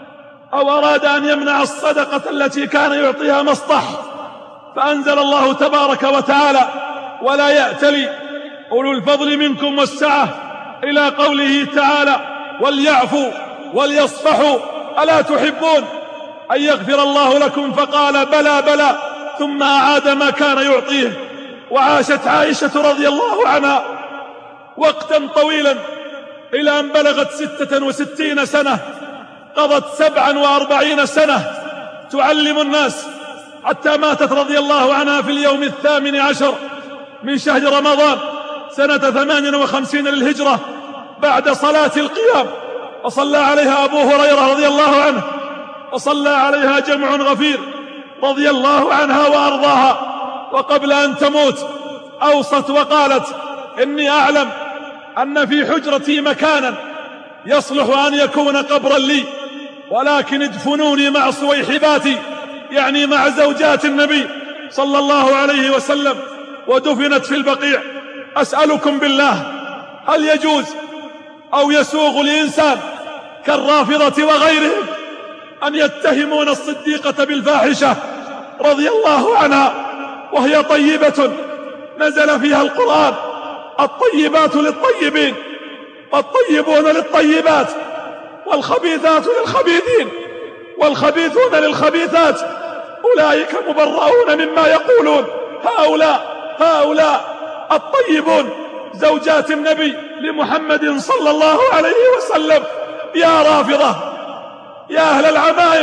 أو أراد أن يمنع الصدقة التي كان يعطيها مصطح، فأنزل الله تبارك وتعالى ولا يأتلي أولو الفضل منكم والسعة إلى قوله تعالى وليعفوا وليصفحوا ألا تحبون أن يغفر الله لكم؟ فقال بلى بلى، ثم أعاد ما كان يعطيه. وعاشت عائشة رضي الله عنها وقتا طويلا إلى أن بلغت 66 سنة، قضت 47 سنة تعلم الناس، حتى ماتت رضي الله عنها في اليوم 18 من شهر رمضان سنة 58 للهجرة بعد صلاة القيام. وصلى عليها أبو هريرة رضي الله عنه، وصلى عليها جمع غفير رضي الله عنها وأرضاها. وقبل أن تموت أوصت وقالت إني أعلم أن في حجرتي مكانا يصلح أن يكون قبرا لي، ولكن ادفنوني مع صويحباتي، يعني مع زوجات النبي صلى الله عليه وسلم ودفنت في البقيع. أسألكم بالله، هل يجوز أو يسوغ لإنسان كالرافضة وغيرهم أن يتهمون الصديقة بالفاحشة رضي الله عنها وهي طيبة نزل فيها القرآن: الطيبات للطيبين والطيبون للطيبات والخبيثات للخبيثين والخبيثون للخبيثات، أولئك مبرؤون مما يقولون. هؤلاء الطيبون زوجات النبي لمحمد صلى الله عليه وسلم. يا رافضة، يا أهل العمائم،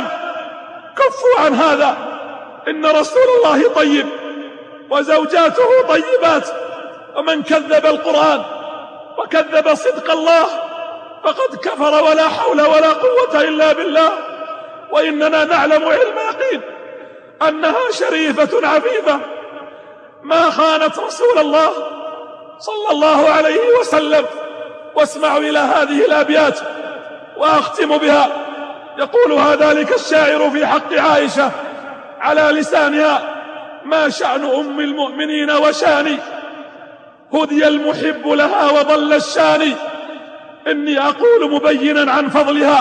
كفوا عن هذا. إن رسول الله طيب وزوجاته طيبات، ومن كذب القرآن وكذب صدق الله فقد كفر، ولا حول ولا قوة إلا بالله. وإننا نعلم علم يقين أنها شريفة عفيفة ما خانت رسول الله صلى الله عليه وسلم. واسمعوا إلى هذه الأبيات وأختم بها. يقولها ذلك الشاعر في حق عائشة على لسانها: ما شأن أم المؤمنين وشاني، هدي المحب لها وضل الشاني. إني أقول مبينا عن فضلها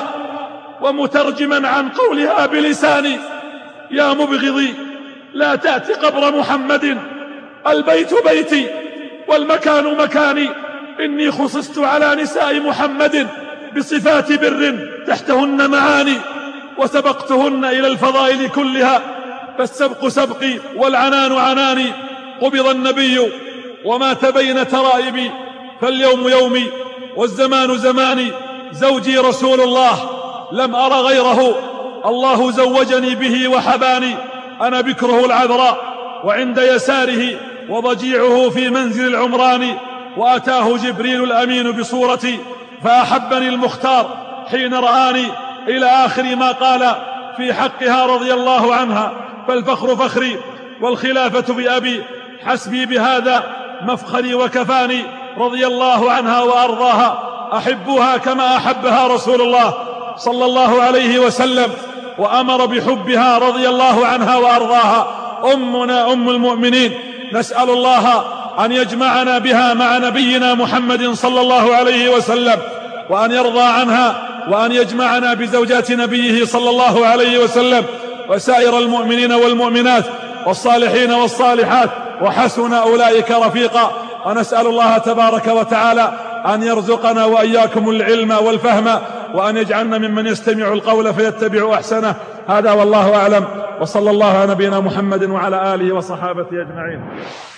ومترجما عن قولها بلساني: يا مبغضي لا تأتي قبر محمد، البيت بيتي والمكان مكاني. إني خصصت على نساء محمد بصفات بر تحتهن معاني، وسبقتهن إلى الفضائل كلها، فالسبق سبقي والعنان عناني. قبض النبي ومات بين ترائبي، فاليوم يومي والزمان زماني. زوجي رسول الله لم أر غيره، الله زوجني به وحباني. أنا بكره العذراء وعند يساره، وضجيعه في منزل العمران. وأتاه جبريل الأمين بصورتي، فأحبني المختار حين رآني، إلى آخر ما قال في حقها رضي الله عنها. فالفخر فخري والخلافة بأبي، حسبي بهذا مفخري وكفاني. رضي الله عنها وأرضاها، أحبها كما أحبها رسول الله صلى الله عليه وسلم، وأمر بحبها رضي الله عنها وأرضاها. أمنا أم المؤمنين، نسأل الله أن يجمعنا بها مع نبينا محمد صلى الله عليه وسلم، وأن يرضى عنها، وأن يجمعنا بزوجات نبيه صلى الله عليه وسلم، وسائر المؤمنين والمؤمنات والصالحين والصالحات، وحسن أولئك رفيقا. ونسأل الله تبارك وتعالى أن يرزقنا وإياكم العلم والفهم، وأن يجعلنا ممن يستمع القول فيتبع أحسنه. هذا والله أعلم، وصلى الله على نبينا محمد وعلى آله وصحابته أجمعين.